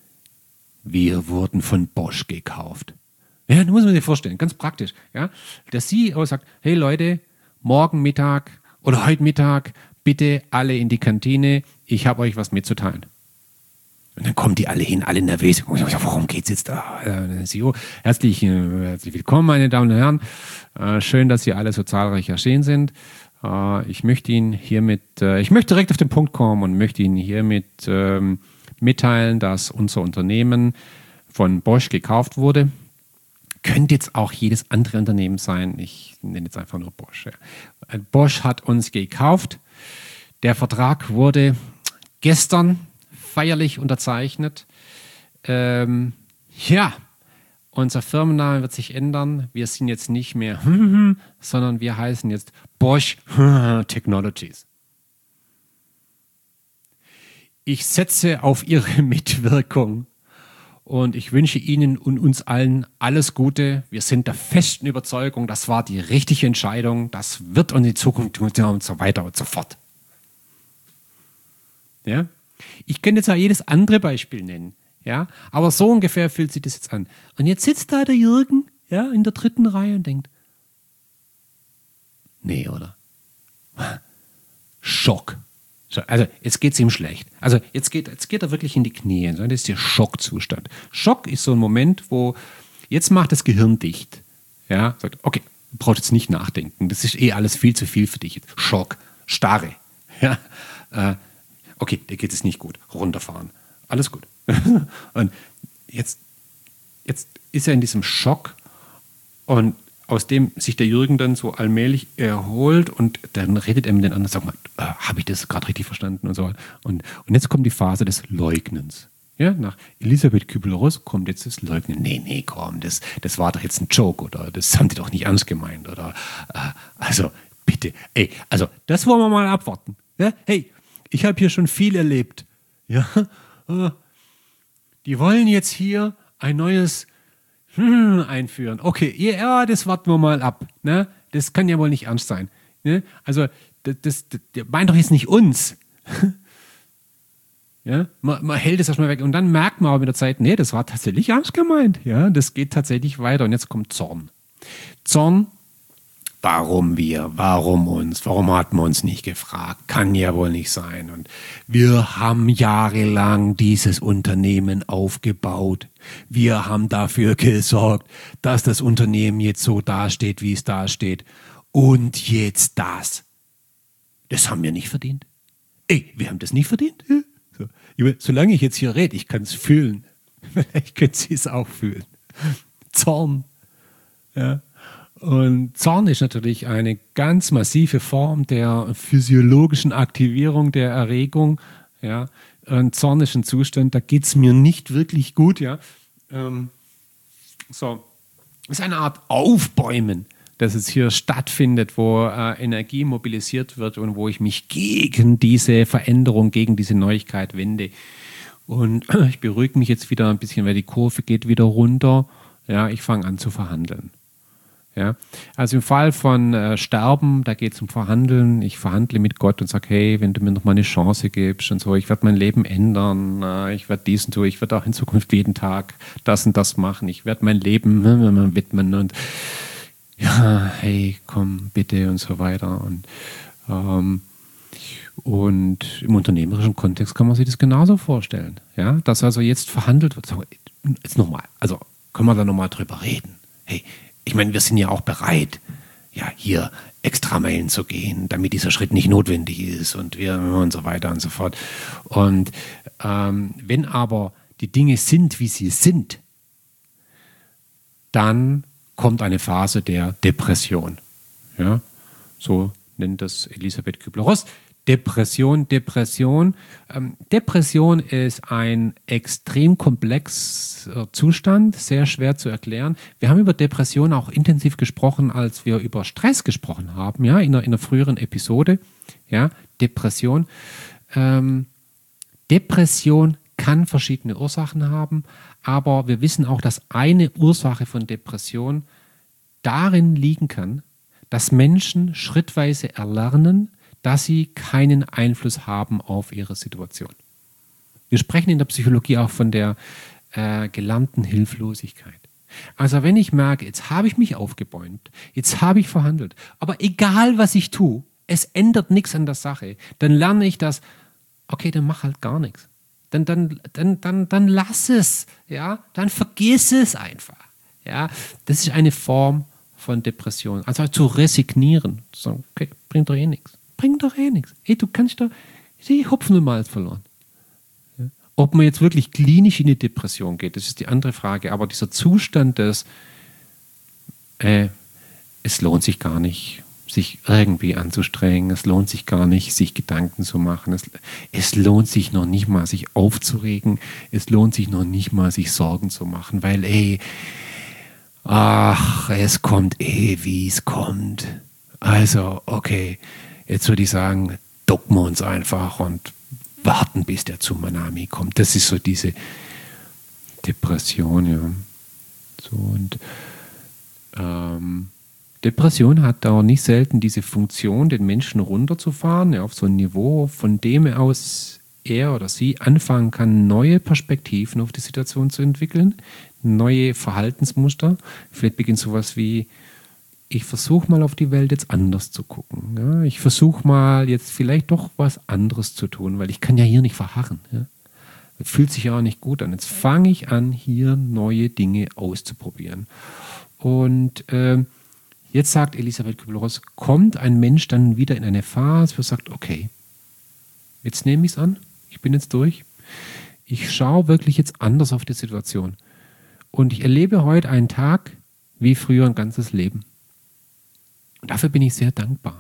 wir wurden von Bosch gekauft. Ja, da muss man sich vorstellen, ganz praktisch. Ja? Der C E O sagt, hey Leute, morgen Mittag oder heute Mittag bitte alle in die Kantine, ich habe euch was mitzuteilen. Und dann kommen die alle hin, alle nervös. Warum geht's jetzt da? Der C E O, herzlich, herzlich willkommen, meine Damen und Herren. Äh, schön, dass Sie alle so zahlreich erschienen sind. Äh, ich möchte Ihnen hiermit, äh, ich möchte direkt auf den Punkt kommen und möchte Ihnen hiermit ähm, mitteilen, dass unser Unternehmen von Bosch gekauft wurde. Könnte jetzt auch jedes andere Unternehmen sein. Ich nenne jetzt einfach nur Bosch. Ja. Bosch hat uns gekauft. Der Vertrag wurde gestern feierlich unterzeichnet. Ähm, ja, unser Firmenname wird sich ändern. Wir sind jetzt nicht mehr, sondern wir heißen jetzt Bosch Technologies. Ich setze auf Ihre Mitwirkung und ich wünsche Ihnen und uns allen alles Gute. Wir sind der festen Überzeugung, das war die richtige Entscheidung. Das wird uns in Zukunft und so weiter und so fort. Ja? Ich könnte jetzt auch jedes andere Beispiel nennen. Ja? Aber so ungefähr fühlt sich das jetzt an. Und jetzt sitzt da der Jürgen, ja, in der dritten Reihe und denkt, nee, oder? Schock. Also jetzt geht es ihm schlecht. Also jetzt geht, jetzt geht er wirklich in die Knie. Das ist der Schockzustand. Schock ist so ein Moment, wo jetzt macht das Gehirn dicht. Ja, sagt, okay, du brauchst jetzt nicht nachdenken. Das ist eh alles viel zu viel für dich. Schock, Starre. Ja, äh, okay, dir geht es nicht gut. Runterfahren. Alles gut. Und jetzt, jetzt ist er in diesem Schock und aus dem sich der Jürgen dann so allmählich erholt und dann redet er mit den anderen, sagt mal, äh, habe ich das gerade richtig verstanden und so. Und, und jetzt kommt die Phase des Leugnens. Ja, nach Elisabeth Kübler-Ross kommt jetzt das Leugnen. Nee, nee, komm, das, das war doch jetzt ein Joke oder das haben die doch nicht ernst gemeint oder äh, also bitte, ey, also das wollen wir mal abwarten. Ja? Hey, ich habe hier schon viel erlebt. Ja, äh, die wollen jetzt hier ein neues Hm, einführen. Okay, ja, das warten wir mal ab. Ne? Das kann ja wohl nicht ernst sein. Ne? Also, das, das, das meint doch jetzt nicht uns. Ja? Man, man hält es erstmal weg und dann merkt man auch mit der Zeit, nee, das war tatsächlich ernst gemeint. Ja? Das geht tatsächlich weiter und jetzt kommt Zorn. Zorn, warum wir, warum uns, warum hat man uns nicht gefragt? Kann ja wohl nicht sein. Und wir haben jahrelang dieses Unternehmen aufgebaut. Wir haben dafür gesorgt, dass das Unternehmen jetzt so dasteht, wie es dasteht. Und jetzt das. Das haben wir nicht verdient. Ey, wir haben das nicht verdient. So. Solange ich jetzt hier rede, ich kann es fühlen. Vielleicht können Sie es auch fühlen. Zorn. Ja. Und Zorn ist natürlich eine ganz massive Form der physiologischen Aktivierung der Erregung. Ja. Ein Zorn ist ein Zustand, da geht es mir nicht wirklich gut. Ja. Ähm, so. Es ist eine Art Aufbäumen, das jetzt hier stattfindet, wo äh, Energie mobilisiert wird und wo ich mich gegen diese Veränderung, gegen diese Neuigkeit wende. Und ich beruhige mich jetzt wieder ein bisschen, weil die Kurve geht wieder runter. Ja, ich fange an zu verhandeln. Ja, also im Fall von äh, Sterben, da geht es um Verhandeln. Ich verhandle mit Gott und sage, hey, wenn du mir noch mal eine Chance gibst und so, ich werde mein Leben ändern, äh, ich werde dies und so, ich werde auch in Zukunft jeden Tag das und das machen, ich werde mein Leben äh, widmen und ja, hey, komm, bitte und so weiter. Und, ähm, und im unternehmerischen Kontext kann man sich das genauso vorstellen. Ja, dass also jetzt verhandelt wird. Jetzt nochmal, also können wir da nochmal drüber reden. Hey, ich meine, wir sind ja auch bereit, ja, hier extra Meilen zu gehen, damit dieser Schritt nicht notwendig ist und wir und so weiter und so fort. Und ähm, wenn aber die Dinge sind, wie sie sind, dann kommt eine Phase der Depression. Ja, so nennt das Elisabeth Kübler-Ross. Depression, Depression. Ähm, Depression ist ein extrem komplexer Zustand, sehr schwer zu erklären. Wir haben über Depression auch intensiv gesprochen, als wir über Stress gesprochen haben, ja, in einer, in einer früheren Episode. Ja, Depression. Ähm, Depression kann verschiedene Ursachen haben, aber wir wissen auch, dass eine Ursache von Depression darin liegen kann, dass Menschen schrittweise erlernen, dass sie keinen Einfluss haben auf ihre Situation. Wir sprechen in der Psychologie auch von der äh, gelernten Hilflosigkeit. Also wenn ich merke, jetzt habe ich mich aufgebäumt, jetzt habe ich verhandelt, aber egal was ich tue, es ändert nichts an der Sache, dann lerne ich das, okay, dann mach halt gar nichts. Dann, dann, dann, dann, dann lass es, ja, dann vergiss es einfach. Ja, das ist eine Form von Depression. Also zu resignieren, zu sagen, okay, bringt doch eh nichts. Bringt doch eh nichts. Hey, du kannst doch, die Hopfen und Malz verloren. Ja? Ob man jetzt wirklich klinisch in die Depression geht, das ist die andere Frage. Aber dieser Zustand des, äh, es lohnt sich gar nicht, sich irgendwie anzustrengen, es lohnt sich gar nicht, sich Gedanken zu machen, es, es lohnt sich noch nicht mal, sich aufzuregen, es lohnt sich noch nicht mal, sich Sorgen zu machen, weil ey, ach, es kommt eh, wie es kommt. Also, okay, jetzt würde ich sagen, ducken wir uns einfach und warten, bis der Tsunami kommt. Das ist so diese Depression, ja. So, und ähm, Depression hat auch nicht selten diese Funktion, den Menschen runterzufahren, ja, auf so ein Niveau, von dem aus er oder sie anfangen kann, neue Perspektiven auf die Situation zu entwickeln, neue Verhaltensmuster. Vielleicht beginnt sowas wie, ich versuche mal auf die Welt jetzt anders zu gucken. Ja? Ich versuche mal jetzt vielleicht doch was anderes zu tun, weil ich kann ja hier nicht verharren. Ja? Das fühlt sich ja auch nicht gut an. Jetzt fange ich an, hier neue Dinge auszuprobieren. Und äh, jetzt sagt Elisabeth Kübler-Ross, kommt ein Mensch dann wieder in eine Phase, wo er sagt, okay, jetzt nehme ich es an, ich bin jetzt durch. Ich schaue wirklich jetzt anders auf die Situation. Und ich erlebe heute einen Tag wie früher ein ganzes Leben. Und dafür bin ich sehr dankbar.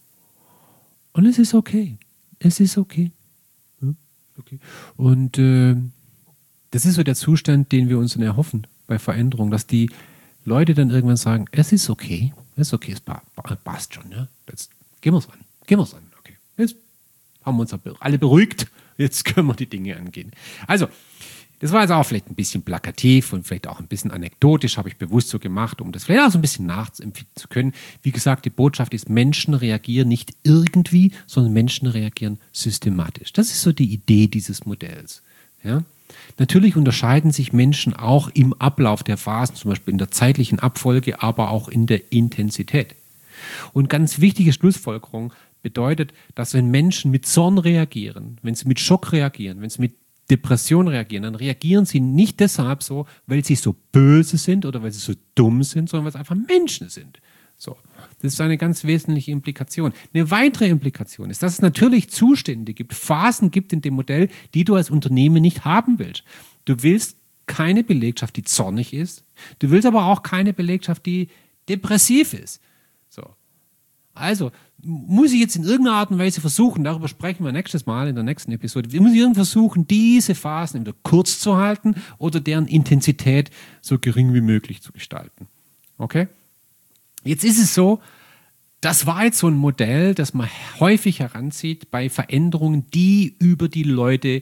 Und es ist okay. Es ist okay. Ja, okay. Und äh, das ist so der Zustand, den wir uns dann erhoffen bei Veränderung, dass die Leute dann irgendwann sagen, es ist okay, es ist okay, es passt schon. Ja? Jetzt gehen wir es an. Gehen wir es an. Okay. Jetzt haben wir uns alle beruhigt. Jetzt können wir die Dinge angehen. Also, das war jetzt auch vielleicht ein bisschen plakativ und vielleicht auch ein bisschen anekdotisch, habe ich bewusst so gemacht, um das vielleicht auch so ein bisschen nachempfinden zu können. Wie gesagt, die Botschaft ist, Menschen reagieren nicht irgendwie, sondern Menschen reagieren systematisch. Das ist so die Idee dieses Modells. Ja? Natürlich unterscheiden sich Menschen auch im Ablauf der Phasen, zum Beispiel in der zeitlichen Abfolge, aber auch in der Intensität. Und ganz wichtige Schlussfolgerung bedeutet, dass wenn Menschen mit Zorn reagieren, wenn sie mit Schock reagieren, wenn sie mit Depression reagieren, dann reagieren sie nicht deshalb so, weil sie so böse sind oder weil sie so dumm sind, sondern weil sie einfach Menschen sind. So. Das ist eine ganz wesentliche Implikation. Eine weitere Implikation ist, dass es natürlich Zustände gibt, Phasen gibt in dem Modell, die du als Unternehmen nicht haben willst. Du willst keine Belegschaft, die zornig ist. Du willst aber auch keine Belegschaft, die depressiv ist. So. Also muss ich jetzt in irgendeiner Art und Weise versuchen, darüber sprechen wir nächstes Mal in der nächsten Episode, wir müssen irgendwie versuchen, diese Phasen entweder kurz zu halten oder deren Intensität so gering wie möglich zu gestalten. Okay? Jetzt ist es so, das war jetzt so ein Modell, das man häufig heranzieht bei Veränderungen, die über die Leute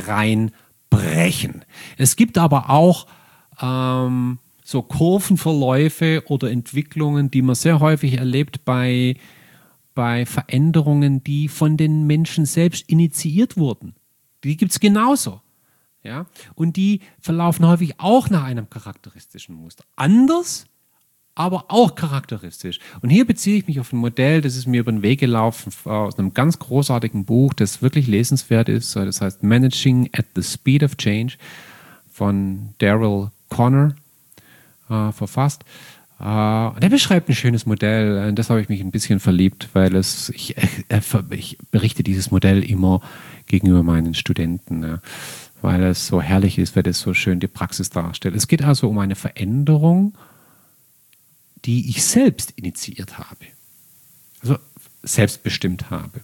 hereinbrechen. Es gibt aber auch ähm, so Kurvenverläufe oder Entwicklungen, die man sehr häufig erlebt bei, bei Veränderungen, die von den Menschen selbst initiiert wurden. Die gibt es genauso. Ja? Und die verlaufen häufig auch nach einem charakteristischen Muster. Anders, aber auch charakteristisch. Und hier beziehe ich mich auf ein Modell, das ist mir über den Weg gelaufen aus einem ganz großartigen Buch, das wirklich lesenswert ist. Das heißt Managing at the Speed of Change von Daryl Conner äh, verfasst. Äh, der beschreibt ein schönes Modell. In das habe ich mich ein bisschen verliebt, weil es, ich, äh, ich berichte dieses Modell immer gegenüber meinen Studenten, ja, weil es so herrlich ist, weil es so schön die Praxis darstellt. Es geht also um eine Veränderung, die ich selbst initiiert habe, also selbstbestimmt habe.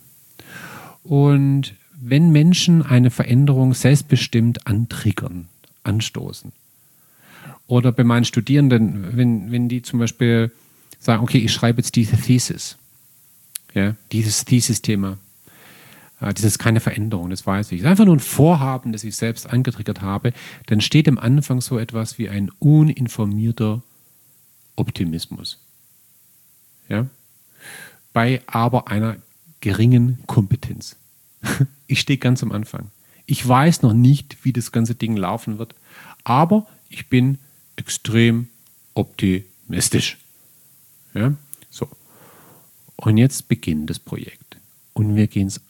Und wenn Menschen eine Veränderung selbstbestimmt antriggern, anstoßen, oder bei meinen Studierenden, wenn, wenn die zum Beispiel sagen, okay, ich schreibe jetzt diese Thesis, ja, dieses Thesis-Thema, äh, das ist keine Veränderung, das weiß ich, es ist einfach nur ein Vorhaben, das ich selbst angetriggert habe, dann steht am Anfang so etwas wie ein uninformierter Optimismus. Ja? Bei aber einer geringen Kompetenz. Ich stehe ganz am Anfang. Ich weiß noch nicht, wie das ganze Ding laufen wird, aber ich bin extrem optimistisch. Ja? So. Und jetzt beginnt das Projekt. Und wir gehen es an.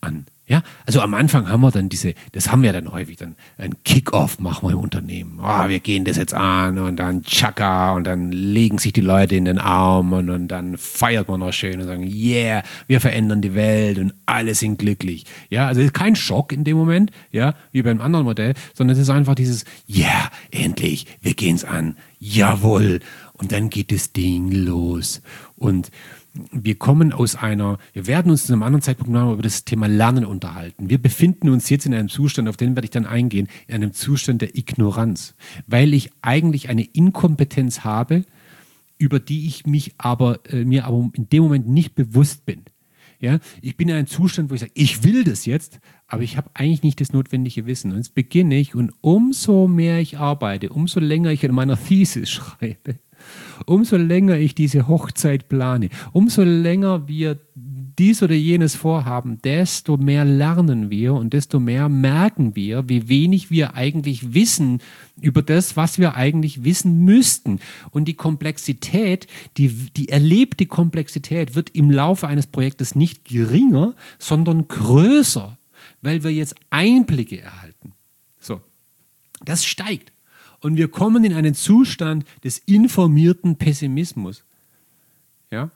Ja, also am Anfang haben wir dann diese, das haben wir dann häufig, dann ein Kick-Off machen wir im Unternehmen. Oh, wir gehen das jetzt an und dann Chaka und dann legen sich die Leute in den Arm und, und dann feiert man noch schön und sagen, yeah, wir verändern die Welt und alle sind glücklich. Ja, also es ist kein Schock in dem Moment, ja, wie beim anderen Modell, sondern es ist einfach dieses, yeah, endlich, wir gehen es an, jawohl. Und dann geht das Ding los. Und wir kommen aus einer, wir werden uns zu einem anderen Zeitpunkt noch über das Thema Lernen unterhalten. Wir befinden uns jetzt in einem Zustand, auf den werde ich dann eingehen, in einem Zustand der Ignoranz, weil ich eigentlich eine Inkompetenz habe, über die ich mich aber, äh, mir aber in dem Moment nicht bewusst bin. Ja, ich bin in einem Zustand, wo ich sage, ich will das jetzt, aber ich habe eigentlich nicht das notwendige Wissen. Und jetzt beginne ich und umso mehr ich arbeite, umso länger ich an meiner Thesis schreibe, umso länger ich diese Hochzeit plane, umso länger wir dies oder jenes vorhaben, desto mehr lernen wir und desto mehr merken wir, wie wenig wir eigentlich wissen über das, was wir eigentlich wissen müssten. Und die Komplexität, die, die erlebte Komplexität wird im Laufe eines Projektes nicht geringer, sondern größer, weil wir jetzt Einblicke erhalten. So, das steigt. Und wir kommen in einen Zustand des informierten Pessimismus. Ja?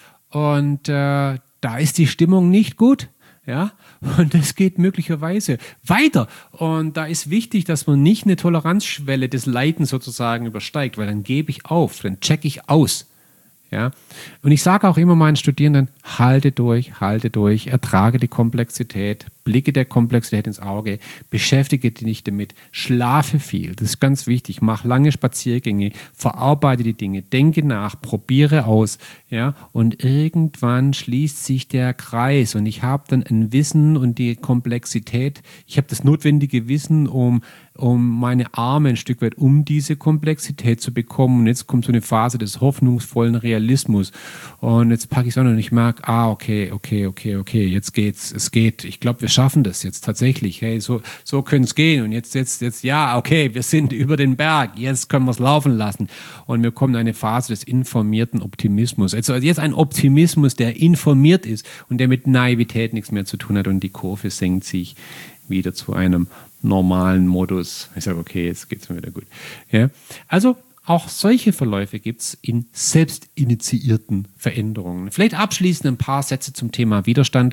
Und äh, da ist die Stimmung nicht gut. Ja? Und das geht möglicherweise weiter. Und da ist wichtig, dass man nicht eine Toleranzschwelle des Leidens sozusagen übersteigt, weil dann gebe ich auf, dann checke ich aus. Ja? Und ich sage auch immer meinen Studierenden, halte durch, halte durch, ertrage die Komplexität, blicke der Komplexität ins Auge, beschäftige dich nicht damit, schlafe viel, das ist ganz wichtig, mach lange Spaziergänge, verarbeite die Dinge, denke nach, probiere aus, ja, und irgendwann schließt sich der Kreis und ich habe dann ein Wissen und die Komplexität, ich habe das notwendige Wissen, um, um meine Arme ein Stück weit, um diese Komplexität zu bekommen und jetzt kommt so eine Phase des hoffnungsvollen Realismus und jetzt packe ich es an und ich merke, ah, okay, okay, okay, okay, jetzt geht's, es geht, ich glaube, wir schaffen das jetzt tatsächlich, hey, so, so könnte es gehen und jetzt, jetzt, jetzt, ja, okay, wir sind über den Berg, jetzt können wir es laufen lassen und wir kommen in eine Phase des informierten Optimismus, also jetzt ein Optimismus, der informiert ist und der mit Naivität nichts mehr zu tun hat und die Kurve senkt sich wieder zu einem normalen Modus. Ich sage, okay, jetzt geht es mir wieder gut. Ja? Also auch solche Verläufe gibt es in selbstinitiierten Veränderungen. Vielleicht abschließend ein paar Sätze zum Thema Widerstand.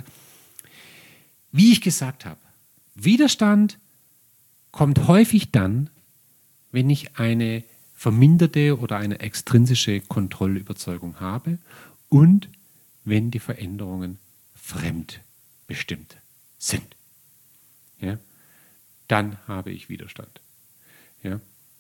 Wie ich gesagt habe, Widerstand kommt häufig dann, wenn ich eine verminderte oder eine extrinsische Kontrollüberzeugung habe und wenn die Veränderungen fremdbestimmt sind. Ja? Dann habe ich Widerstand. Ja?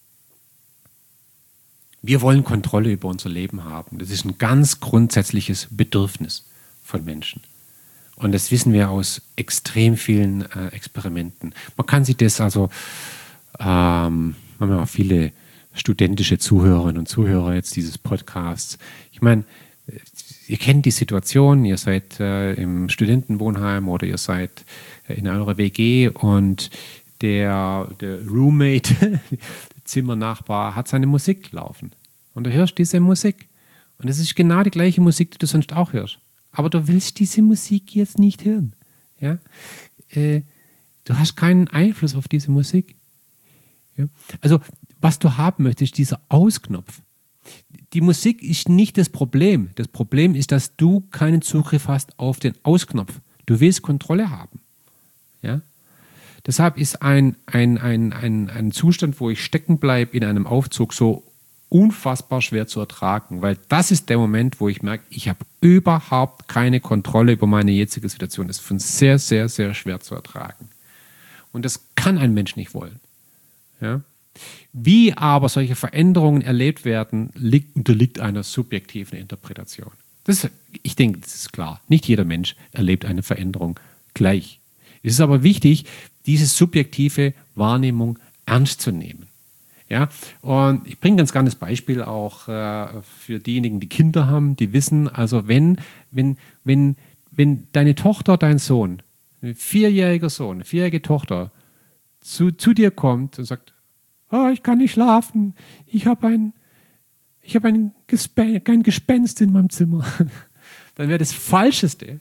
Wir wollen Kontrolle über unser Leben haben. Das ist ein ganz grundsätzliches Bedürfnis von Menschen. Und das wissen wir aus extrem vielen äh, Experimenten. Man kann sich das also, ähm, haben wir auch viele studentische Zuhörerinnen und Zuhörer jetzt dieses Podcasts. Ich meine, ihr kennt die Situation, ihr seid äh, im Studentenwohnheim oder ihr seid äh, in eurer W G und der, der Roommate, der Zimmernachbar, hat seine Musik laufen. Und du hörst diese Musik. Und es ist genau die gleiche Musik, die du sonst auch hörst. Aber du willst diese Musik jetzt nicht hören. Ja? Äh, du hast keinen Einfluss auf diese Musik. Ja? Also, was du haben möchtest, ist dieser Ausknopf. Die Musik ist nicht das Problem. Das Problem ist, dass du keinen Zugriff hast auf den Ausknopf. Du willst Kontrolle haben. Ja? Deshalb ist ein, ein, ein, ein, ein Zustand, wo ich stecken bleibe in einem Aufzug, so unfassbar schwer zu ertragen, weil das ist der Moment, wo ich merke, ich habe überhaupt keine Kontrolle über meine jetzige Situation. Das ist von sehr, sehr, sehr schwer zu ertragen. Und das kann ein Mensch nicht wollen. Ja? Wie aber solche Veränderungen erlebt werden, liegt, unterliegt einer subjektiven Interpretation. Das ist, ich denke, das ist klar. Nicht jeder Mensch erlebt eine Veränderung gleich. Es ist aber wichtig, diese subjektive Wahrnehmung ernst zu nehmen. Ja, und ich bringe ein ganz kleines Beispiel auch äh, für diejenigen, die Kinder haben, die wissen, also wenn, wenn, wenn, wenn deine Tochter, dein Sohn, ein vierjähriger Sohn, eine vierjährige Tochter zu, zu dir kommt und sagt, oh, ich kann nicht schlafen, ich habe ein, ich hab ein, Gespen- ein Gespenst in meinem Zimmer, dann wäre das Falscheste,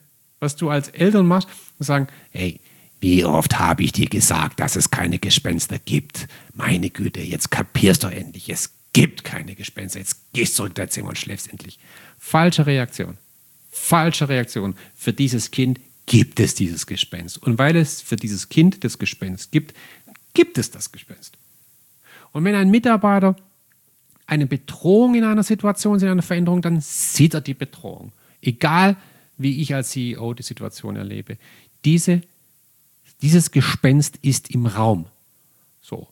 was du als Eltern machst, und sagen, hey, wie oft habe ich dir gesagt, dass es keine Gespenster gibt? Meine Güte, jetzt kapierst du endlich, es gibt keine Gespenster, jetzt gehst du zurück in dein Zimmer und schläfst endlich. Falsche Reaktion. Falsche Reaktion. Für dieses Kind gibt es dieses Gespenst. Und weil es für dieses Kind das Gespenst gibt, gibt es das Gespenst. Und wenn ein Mitarbeiter eine Bedrohung in einer Situation, in einer Veränderung, dann sieht er die Bedrohung. Egal, wie ich als C E O die Situation erlebe. Diese, dieses Gespenst ist im Raum. So.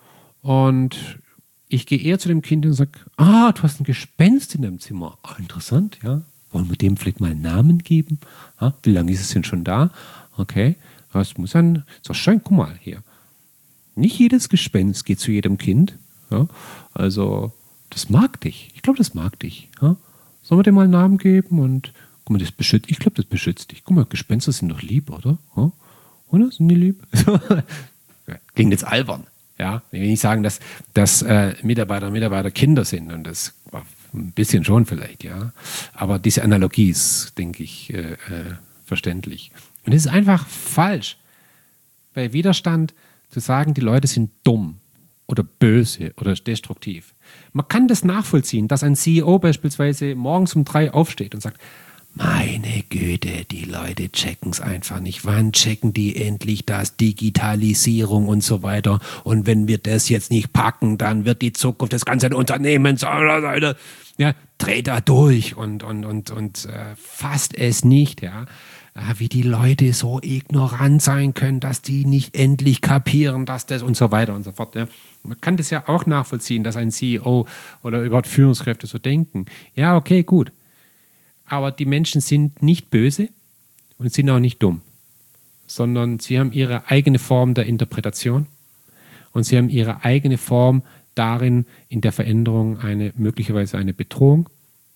Und ich gehe eher zu dem Kind und sage, ah, du hast ein Gespenst in deinem Zimmer. Ah, interessant, ja. Wollen wir dem vielleicht mal einen Namen geben? Ah, wie lange ist es denn schon da? Okay, das muss ein, so schön, guck mal hier. Nicht jedes Gespenst geht zu jedem Kind. Ja? Also, das mag dich. Ich glaube, das mag dich. Ja? Sollen wir dem mal einen Namen geben? Und guck mal, das beschützt, ich glaube, das beschützt dich. Guck mal, Gespenster sind doch lieb, oder? Ja? Oder? Sind die lieb? Klingt jetzt albern. Ja? Ich will nicht sagen, dass, dass äh, Mitarbeiter und Mitarbeiter Kinder sind. Und das ein bisschen schon vielleicht, ja. Aber diese Analogie ist, denke ich, äh, äh, verständlich. Und es ist einfach falsch, bei Widerstand zu sagen, die Leute sind dumm oder böse oder destruktiv. Man kann das nachvollziehen, dass ein C E O beispielsweise morgens um drei aufsteht und sagt, meine Güte, die Leute checken es einfach nicht. Wann checken die endlich das? Digitalisierung und so weiter. Und wenn wir das jetzt nicht packen, dann wird die Zukunft des ganzen Unternehmens, ja, dreht da durch und, und, und, und äh, fasst es nicht, ja. Wie die Leute so ignorant sein können, dass die nicht endlich kapieren, dass das und so weiter und so fort. Ja. Man kann das ja auch nachvollziehen, dass ein C E O oder überhaupt Führungskräfte so denken. Ja, okay, gut. Aber die Menschen sind nicht böse und sind auch nicht dumm, sondern sie haben ihre eigene Form der Interpretation und sie haben ihre eigene Form darin, in der Veränderung eine möglicherweise eine Bedrohung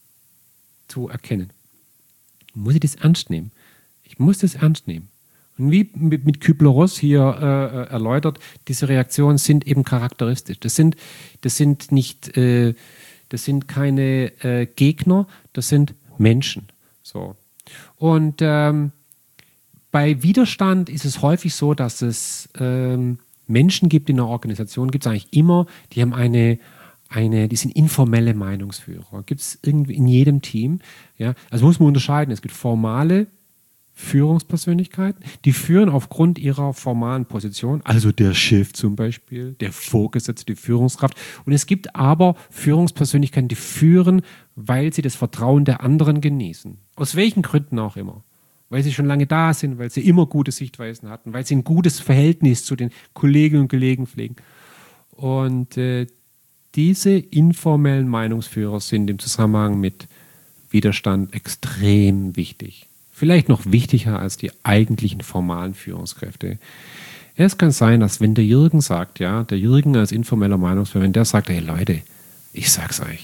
zu erkennen. Muss ich das ernst nehmen? Ich muss das ernst nehmen. Und wie mit, mit Kübler-Ross hier äh, erläutert, diese Reaktionen sind eben charakteristisch. Das sind, das sind nicht, äh, das sind keine äh, Gegner, das sind Menschen. So. Und ähm, bei Widerstand ist es häufig so, dass es ähm, Menschen gibt in einer Organisation, gibt es eigentlich immer, die haben eine, eine, die sind informelle Meinungsführer. Gibt es irgendwie in jedem Team. Ja? Also muss man unterscheiden. Es gibt formale Führungspersönlichkeiten, die führen aufgrund ihrer formalen Position, also der Chef zum Beispiel, der Vorgesetzte, die Führungskraft. Und es gibt aber Führungspersönlichkeiten, die führen, weil sie das Vertrauen der anderen genießen. Aus welchen Gründen auch immer. Weil sie schon lange da sind, weil sie immer gute Sichtweisen hatten, weil sie ein gutes Verhältnis zu den Kolleginnen und Kollegen pflegen. Und äh, diese informellen Meinungsführer sind im Zusammenhang mit Widerstand extrem wichtig. Vielleicht noch wichtiger als die eigentlichen formalen Führungskräfte. Es kann sein, dass wenn der Jürgen sagt, ja, der Jürgen als informeller Meinungsführer, wenn der sagt, hey Leute, ich sag's euch,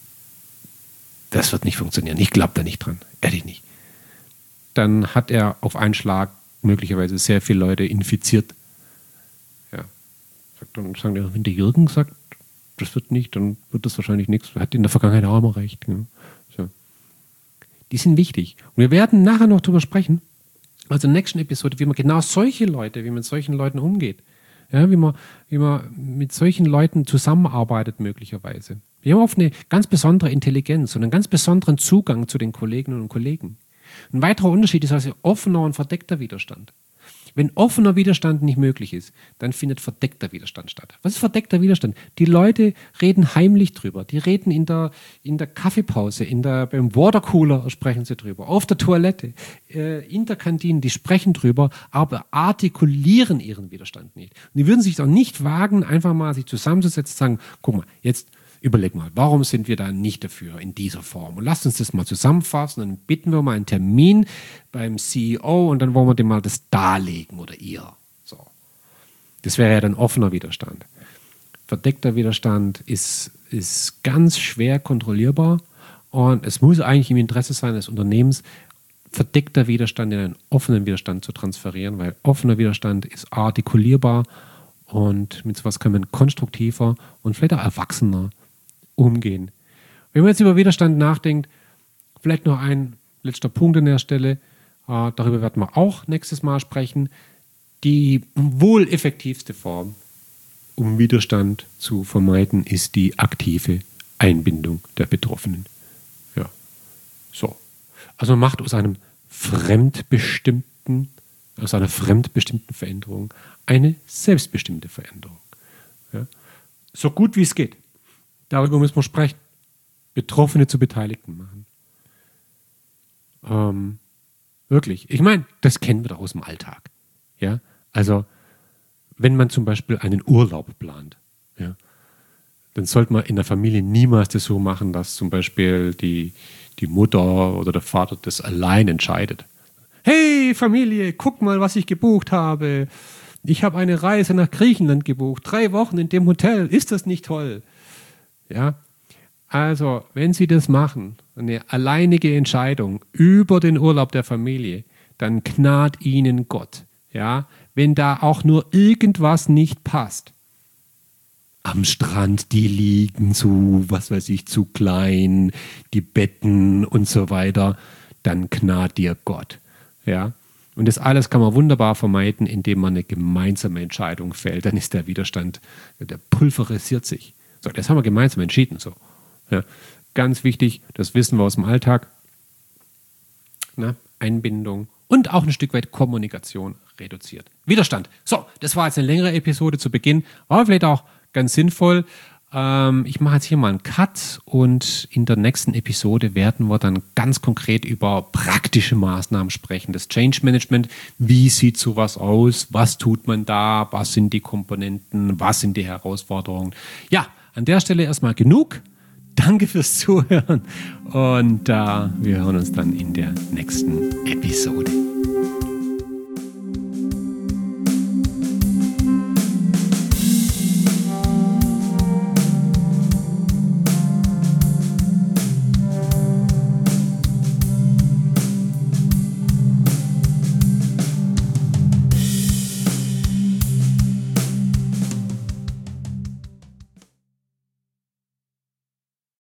das wird nicht funktionieren, ich glaube da nicht dran, ehrlich nicht. Dann hat er auf einen Schlag möglicherweise sehr viele Leute infiziert. Ja. Dann sagen die, wenn der Jürgen sagt, das wird nicht, dann wird das wahrscheinlich nichts. Er hat in der Vergangenheit auch immer recht. Ja. So. Die sind wichtig. Und wir werden nachher noch darüber sprechen, also in der nächsten Episode, wie man genau solche Leute, wie man mit solchen Leuten umgeht. Ja, wie man, wie man mit solchen Leuten zusammenarbeitet möglicherweise. Wir haben oft eine ganz besondere Intelligenz und einen ganz besonderen Zugang zu den Kolleginnen und Kollegen. Ein weiterer Unterschied ist also offener und verdeckter Widerstand. Wenn offener Widerstand nicht möglich ist, dann findet verdeckter Widerstand statt. Was ist verdeckter Widerstand? Die Leute reden heimlich drüber. Die reden in der, in der Kaffeepause, in der, beim Watercooler sprechen sie drüber, auf der Toilette, äh, in der Kantine, die sprechen drüber, aber artikulieren ihren Widerstand nicht. Und die würden sich doch nicht wagen, einfach mal sich zusammenzusetzen und sagen, guck mal, jetzt überleg mal, warum sind wir da nicht dafür in dieser Form? Und lasst uns das mal zusammenfassen, dann bitten wir mal einen Termin beim C E O und dann wollen wir dem mal das darlegen oder ihr. So. Das wäre ja dann offener Widerstand. Verdeckter Widerstand ist, ist ganz schwer kontrollierbar und es muss eigentlich im Interesse sein des Unternehmens, verdeckter Widerstand in einen offenen Widerstand zu transferieren, weil offener Widerstand ist artikulierbar und mit sowas kann man konstruktiver und vielleicht auch erwachsener umgehen. Wenn man jetzt über Widerstand nachdenkt, vielleicht noch ein letzter Punkt an der Stelle. Äh, darüber werden wir auch nächstes Mal sprechen. Die wohl effektivste Form, um Widerstand zu vermeiden, ist die aktive Einbindung der Betroffenen. Ja, so. Also man macht aus einem fremdbestimmten, aus einer fremdbestimmten Veränderung eine selbstbestimmte Veränderung. Ja. So gut wie es geht. Darüber müssen wir sprechen. Betroffene zu Beteiligten machen. Ähm, wirklich. Ich meine, das kennen wir doch aus dem Alltag. Ja, also wenn man zum Beispiel einen Urlaub plant, ja, dann sollte man in der Familie niemals das so machen, dass zum Beispiel die, die Mutter oder der Vater das allein entscheidet. Hey Familie, guck mal, was ich gebucht habe. Ich habe eine Reise nach Griechenland gebucht. Drei Wochen in dem Hotel. Ist das nicht toll? Ja, also wenn Sie das machen, eine alleinige Entscheidung über den Urlaub der Familie, dann gnad Ihnen Gott. Ja, wenn da auch nur irgendwas nicht passt. Am Strand, die liegen zu, was weiß ich, zu klein, die Betten und so weiter, dann gnad dir Gott. Ja, und das alles kann man wunderbar vermeiden, indem man eine gemeinsame Entscheidung fällt. Dann ist der Widerstand, der pulverisiert sich. So, das haben wir gemeinsam entschieden. So. Ja, ganz wichtig, das wissen wir aus dem Alltag. Na, Einbindung und auch ein Stück weit Kommunikation reduziert. Widerstand. So, das war jetzt eine längere Episode zu Beginn. War vielleicht auch ganz sinnvoll. Ähm, ich mache jetzt hier mal einen Cut und in der nächsten Episode werden wir dann ganz konkret über praktische Maßnahmen sprechen. Das Change Management, wie sieht sowas aus? Was tut man da? Was sind die Komponenten? Was sind die Herausforderungen? Ja, an der Stelle erstmal genug. Danke fürs Zuhören und äh, wir hören uns dann in der nächsten Episode.